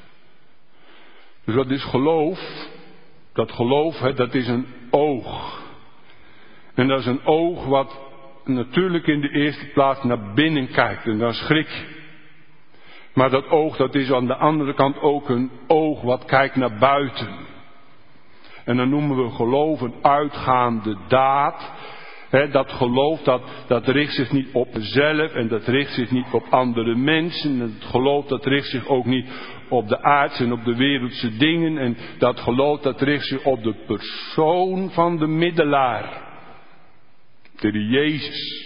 Dus wat is geloof? Dat geloof, hè, dat is een oog. En dat is een oog wat natuurlijk in de eerste plaats naar binnen kijkt en dan schrik je. Maar dat oog dat is aan de andere kant ook een oog wat kijkt naar buiten. En dan noemen we geloof een uitgaande daad. He, dat geloof dat, dat richt zich niet op zelf en dat richt zich niet op andere mensen. En het geloof dat richt zich ook niet op de aardse en op de wereldse dingen. En dat geloof dat richt zich op de persoon van de middelaar. De Heer Jezus.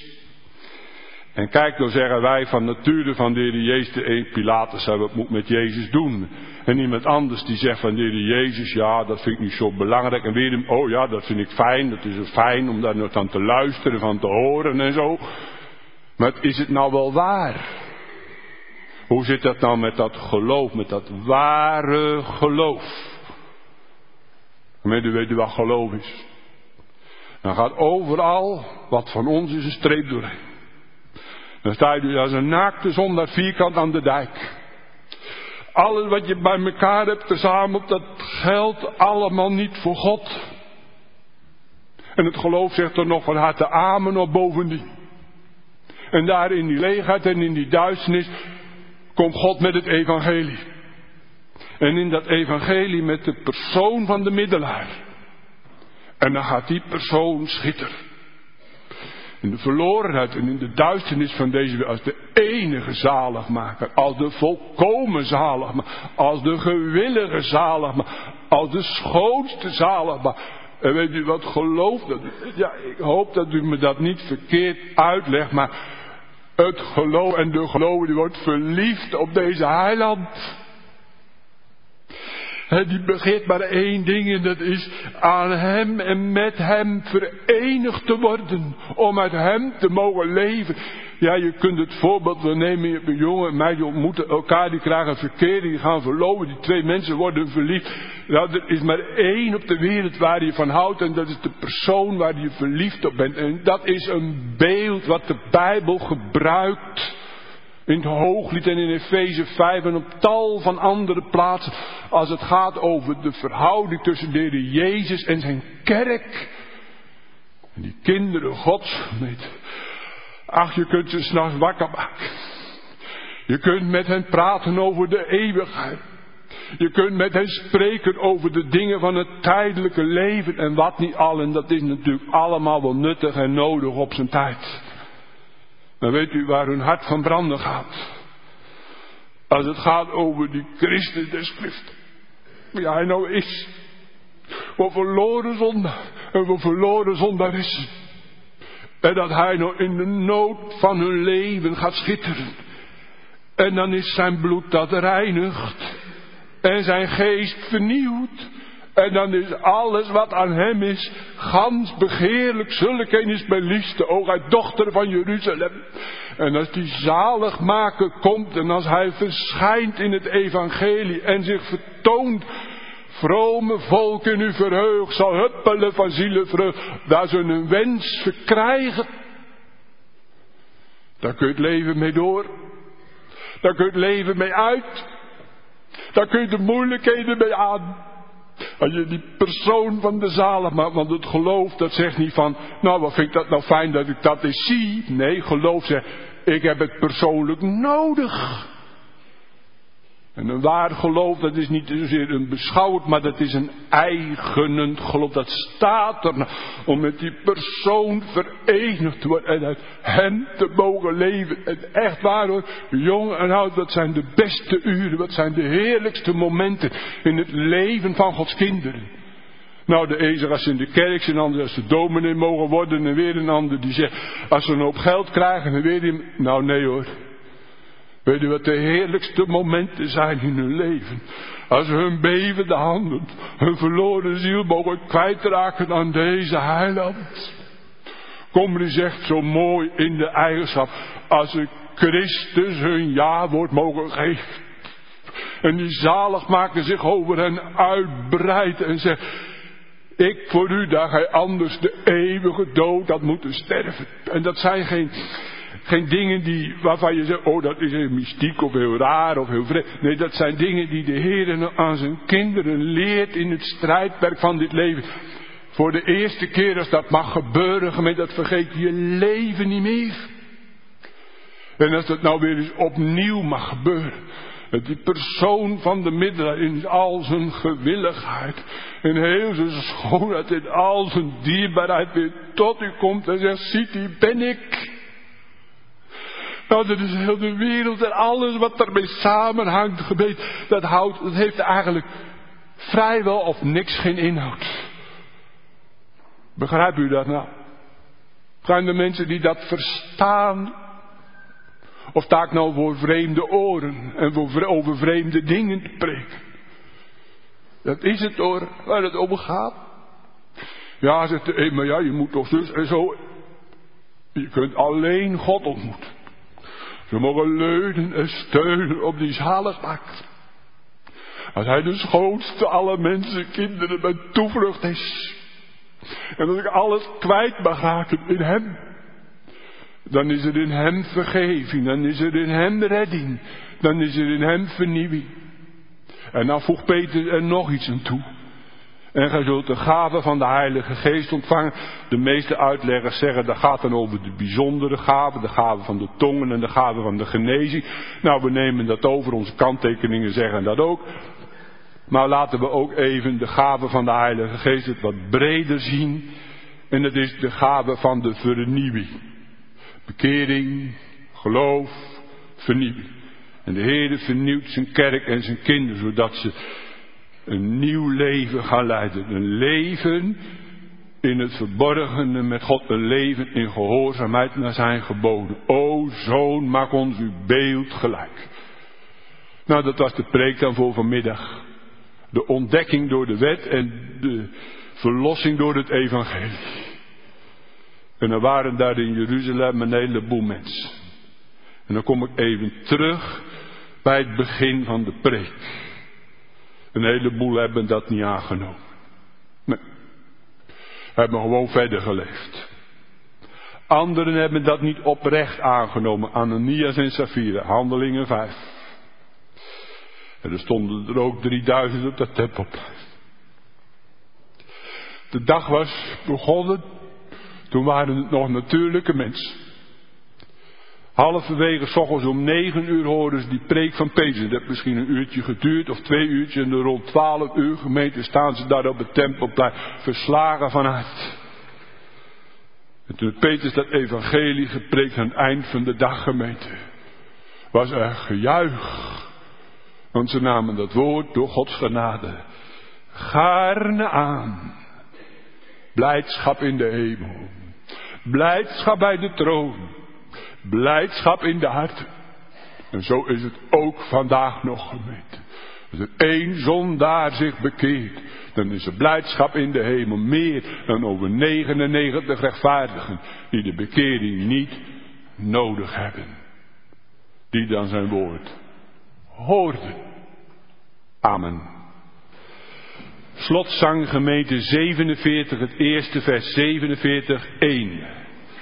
En kijk, dan zeggen wij van nature van de Heer Jezus, de een Pilatus zei, wat moet met Jezus doen? En iemand anders die zegt van de Heer Jezus, ja, dat vind ik niet zo belangrijk. En weer een, oh ja, dat vind ik fijn, dat is fijn om daar nog aan te luisteren, van te horen en zo. Maar is het nou wel waar? Hoe zit dat nou met dat geloof, met dat ware geloof? Gemeente, weet u wat geloof is? Dan gaat overal wat van ons is een streep doorheen. Dan sta je dus als een naakte zondaar vierkant aan de dijk. Alles wat je bij elkaar hebt verzameld, dat geldt allemaal niet voor God. En het geloof zegt er nog van harte amen op bovendien. En daar in die leegheid en in die duisternis komt God met het evangelie. En in dat evangelie met de persoon van de middelaar. En dan gaat die persoon schitteren. In de verlorenheid en in de duisternis van deze wereld. Als de enige zaligmaker. Als de volkomen zaligmaker. Als de gewillige zaligmaker. Als de schoonste zaligmaker. En weet u wat geloof dat? Ja, ik hoop dat u me dat niet verkeerd uitlegt. Maar het geloof en de geloof die wordt verliefd op deze heiland. He, die begeert maar één ding en dat is aan hem en met hem verenigd te worden. Om met hem te mogen leven. Ja, je kunt het voorbeeld wel nemen. Je hebt een jongen en meisje ontmoeten elkaar. Die krijgen verkering, die gaan verloven. Die twee mensen worden verliefd. Nou, er is maar één op de wereld waar je van houdt. En dat is de persoon waar je verliefd op bent. En dat is een beeld wat de Bijbel gebruikt. In het Hooglied en in Efeze vijf en op tal van andere plaatsen. Als het gaat over de verhouding tussen de Heer Jezus en zijn kerk. En die kinderen Gods. Ach, je kunt ze 's nachts wakker maken. Je kunt met hen praten over de eeuwigheid. Je kunt met hen spreken over de dingen van het tijdelijke leven en wat niet al. En dat is natuurlijk allemaal wel nuttig en nodig op zijn tijd. Maar weet u waar hun hart van branden gaat? Als het gaat over die Christus der Schrift. Wie hij nou is. Wat verloren zondaar. En wat verloren zondaar is. En dat hij nou in de nood van hun leven gaat schitteren. En dan is zijn bloed dat reinigt. En zijn geest vernieuwd. En dan is alles wat aan hem is, gans begeerlijk. Zulk een is mijn liefste, o gij dochter van Jeruzalem. En als die zaligmaker komt en als hij verschijnt in het evangelie en zich vertoont. Vrome volk in uw verheug zal huppelen van zielenvreugd. Daar ze een wens verkrijgen. Daar kun je het leven mee door. Daar kun je het leven mee uit. Daar kun je de moeilijkheden mee aan. Als je die persoon van de zalig maakt. Want het geloof dat zegt niet van. Nou wat vind ik dat nou fijn dat ik dat eens zie. Nee, geloof zegt. Ik heb het persoonlijk nodig. En een waar geloof dat is niet zozeer een beschouwd. Maar dat is een eigenend geloof. Dat staat er om met die persoon verenigd te worden. En uit hem te mogen leven. En echt waar hoor. Jong en oud. Wat zijn de beste uren. Wat zijn de heerlijkste momenten. In het leven van Gods kinderen. Nou de een zegt als ze in de kerk zijn. De ander als ze dominee mogen worden. En weer een ander die zegt. Als ze een hoop geld krijgen. En weer die. Nou nee hoor. Weet je wat de heerlijkste momenten zijn in hun leven? Als we hun bevende handen, hun verloren ziel mogen kwijtraken aan deze heiland. Kom, die zegt zo mooi in de eigenschap. Als ze Christus hun ja-woord mogen geven. En die zaligmaker zich over hen uitbreidt en zegt. Ik voor u, dat gij anders de eeuwige dood had moeten sterven. En dat zijn geen... Geen dingen die, waarvan je zegt, oh dat is heel mystiek of heel raar of heel vreemd. Nee, dat zijn dingen die de Heer aan zijn kinderen leert in het strijdperk van dit leven. Voor de eerste keer als dat mag gebeuren, gemeente, dat vergeet je leven niet meer. En als dat nou weer eens opnieuw mag gebeuren. Dat die persoon van de middelaar in al zijn gewilligheid, in heel zijn schoonheid, in al zijn dierbaarheid weer tot u komt en zegt, ziet, hier ben ik. Nou, dat is heel de wereld en alles wat ermee samenhangt, gebed, dat houdt, dat heeft eigenlijk vrijwel of niks geen inhoud. Begrijpt u dat nou? Zijn er mensen die dat verstaan? Of sta ik nou voor vreemde oren en voor, over vreemde dingen te preken? Dat is het hoor, waar het om gaat. Ja, zegt de een, maar ja, je moet toch zus en zo. Je kunt alleen God ontmoeten. Ze mogen leunen en steunen op die zaligmaker. Als hij de schoonste alle mensen, kinderen, mijn toevlucht is. En als ik alles kwijt mag raken in hem. Dan is er in hem vergeving. Dan is er in hem redding. Dan is er in hem vernieuwing. En dan voegt Peter er nog iets aan toe. En gij zult de gave van de Heilige Geest ontvangen. De meeste uitleggers zeggen dat gaat dan over de bijzondere gave. De gave van de tongen en de gave van de genezing. Nou, we nemen dat over. Onze kanttekeningen zeggen dat ook. Maar laten we ook even de gave van de Heilige Geest het wat breder zien. En dat is de gave van de vernieuwing. Bekering, geloof, vernieuwing. En de Heer vernieuwt zijn kerk en zijn kinderen. Zodat ze een nieuw leven gaan leiden. Een leven in het verborgene met God. Een leven in gehoorzaamheid naar zijn geboden. O Zoon, maak ons uw beeld gelijk. Nou, dat was de preek dan voor vanmiddag. De ontdekking door de wet en de verlossing door het evangelie. En er waren daar in Jeruzalem een heleboel mensen. En dan kom ik even terug bij het begin van de preek. Een heleboel hebben dat niet aangenomen. Nee. Hebben gewoon verder geleefd. Anderen hebben dat niet oprecht aangenomen. Ananias en Safira, Handelingen vijf. En er stonden er ook drieduizend op dat tempelplein. De dag was begonnen. Toen waren het nog natuurlijke mensen. Halverwege, 's ochtends om negen uur, hoorden ze die preek van Petrus. Dat heeft misschien een uurtje geduurd of twee uurtjes. En dan rond twaalf uur, gemeente, staan ze daar op het tempelplein, verslagen van hart. En toen Petrus dat evangelie gepreekt aan het eind van de dag, gemeente, was er gejuich. Want ze namen dat woord door Gods genade gaarne aan. Blijdschap in de hemel. Blijdschap bij de troon. Blijdschap in de harten. En zo is het ook vandaag nog, gemeente. Als er één zondaar zich bekeert, dan is er blijdschap in de hemel. Meer dan over negenennegentig rechtvaardigen die de bekering niet nodig hebben. Die dan zijn woord hoorden. Amen. Slotzang, gemeente zevenenveertig, het eerste vers zevenenveertig, één.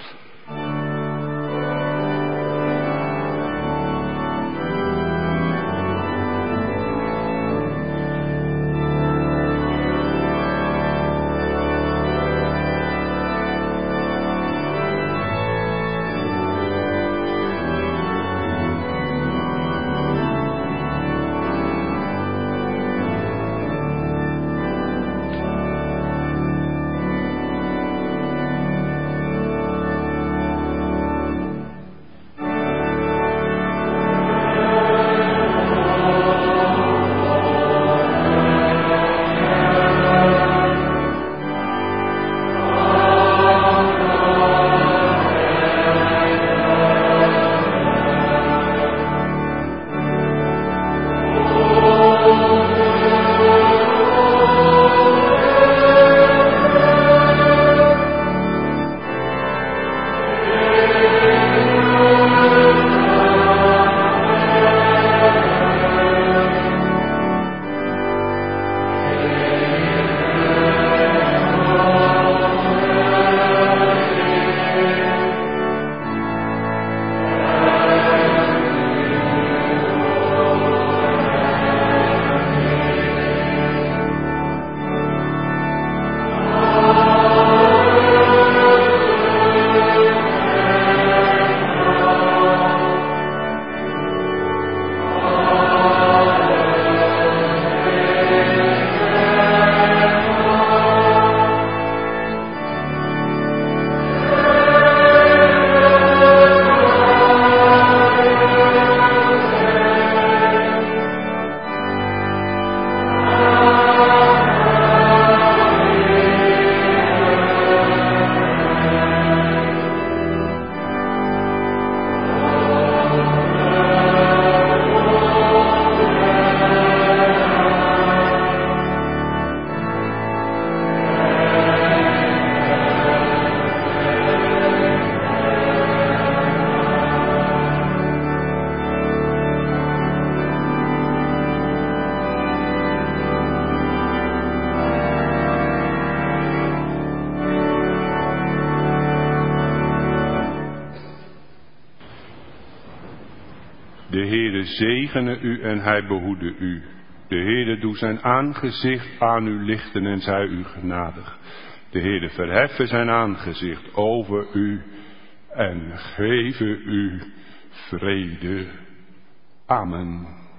De Heere zegene u en hij behoede u. De Heere doe zijn aangezicht aan u lichten en zij u genadig. De Heere verheffen zijn aangezicht over u en geven u vrede. Amen.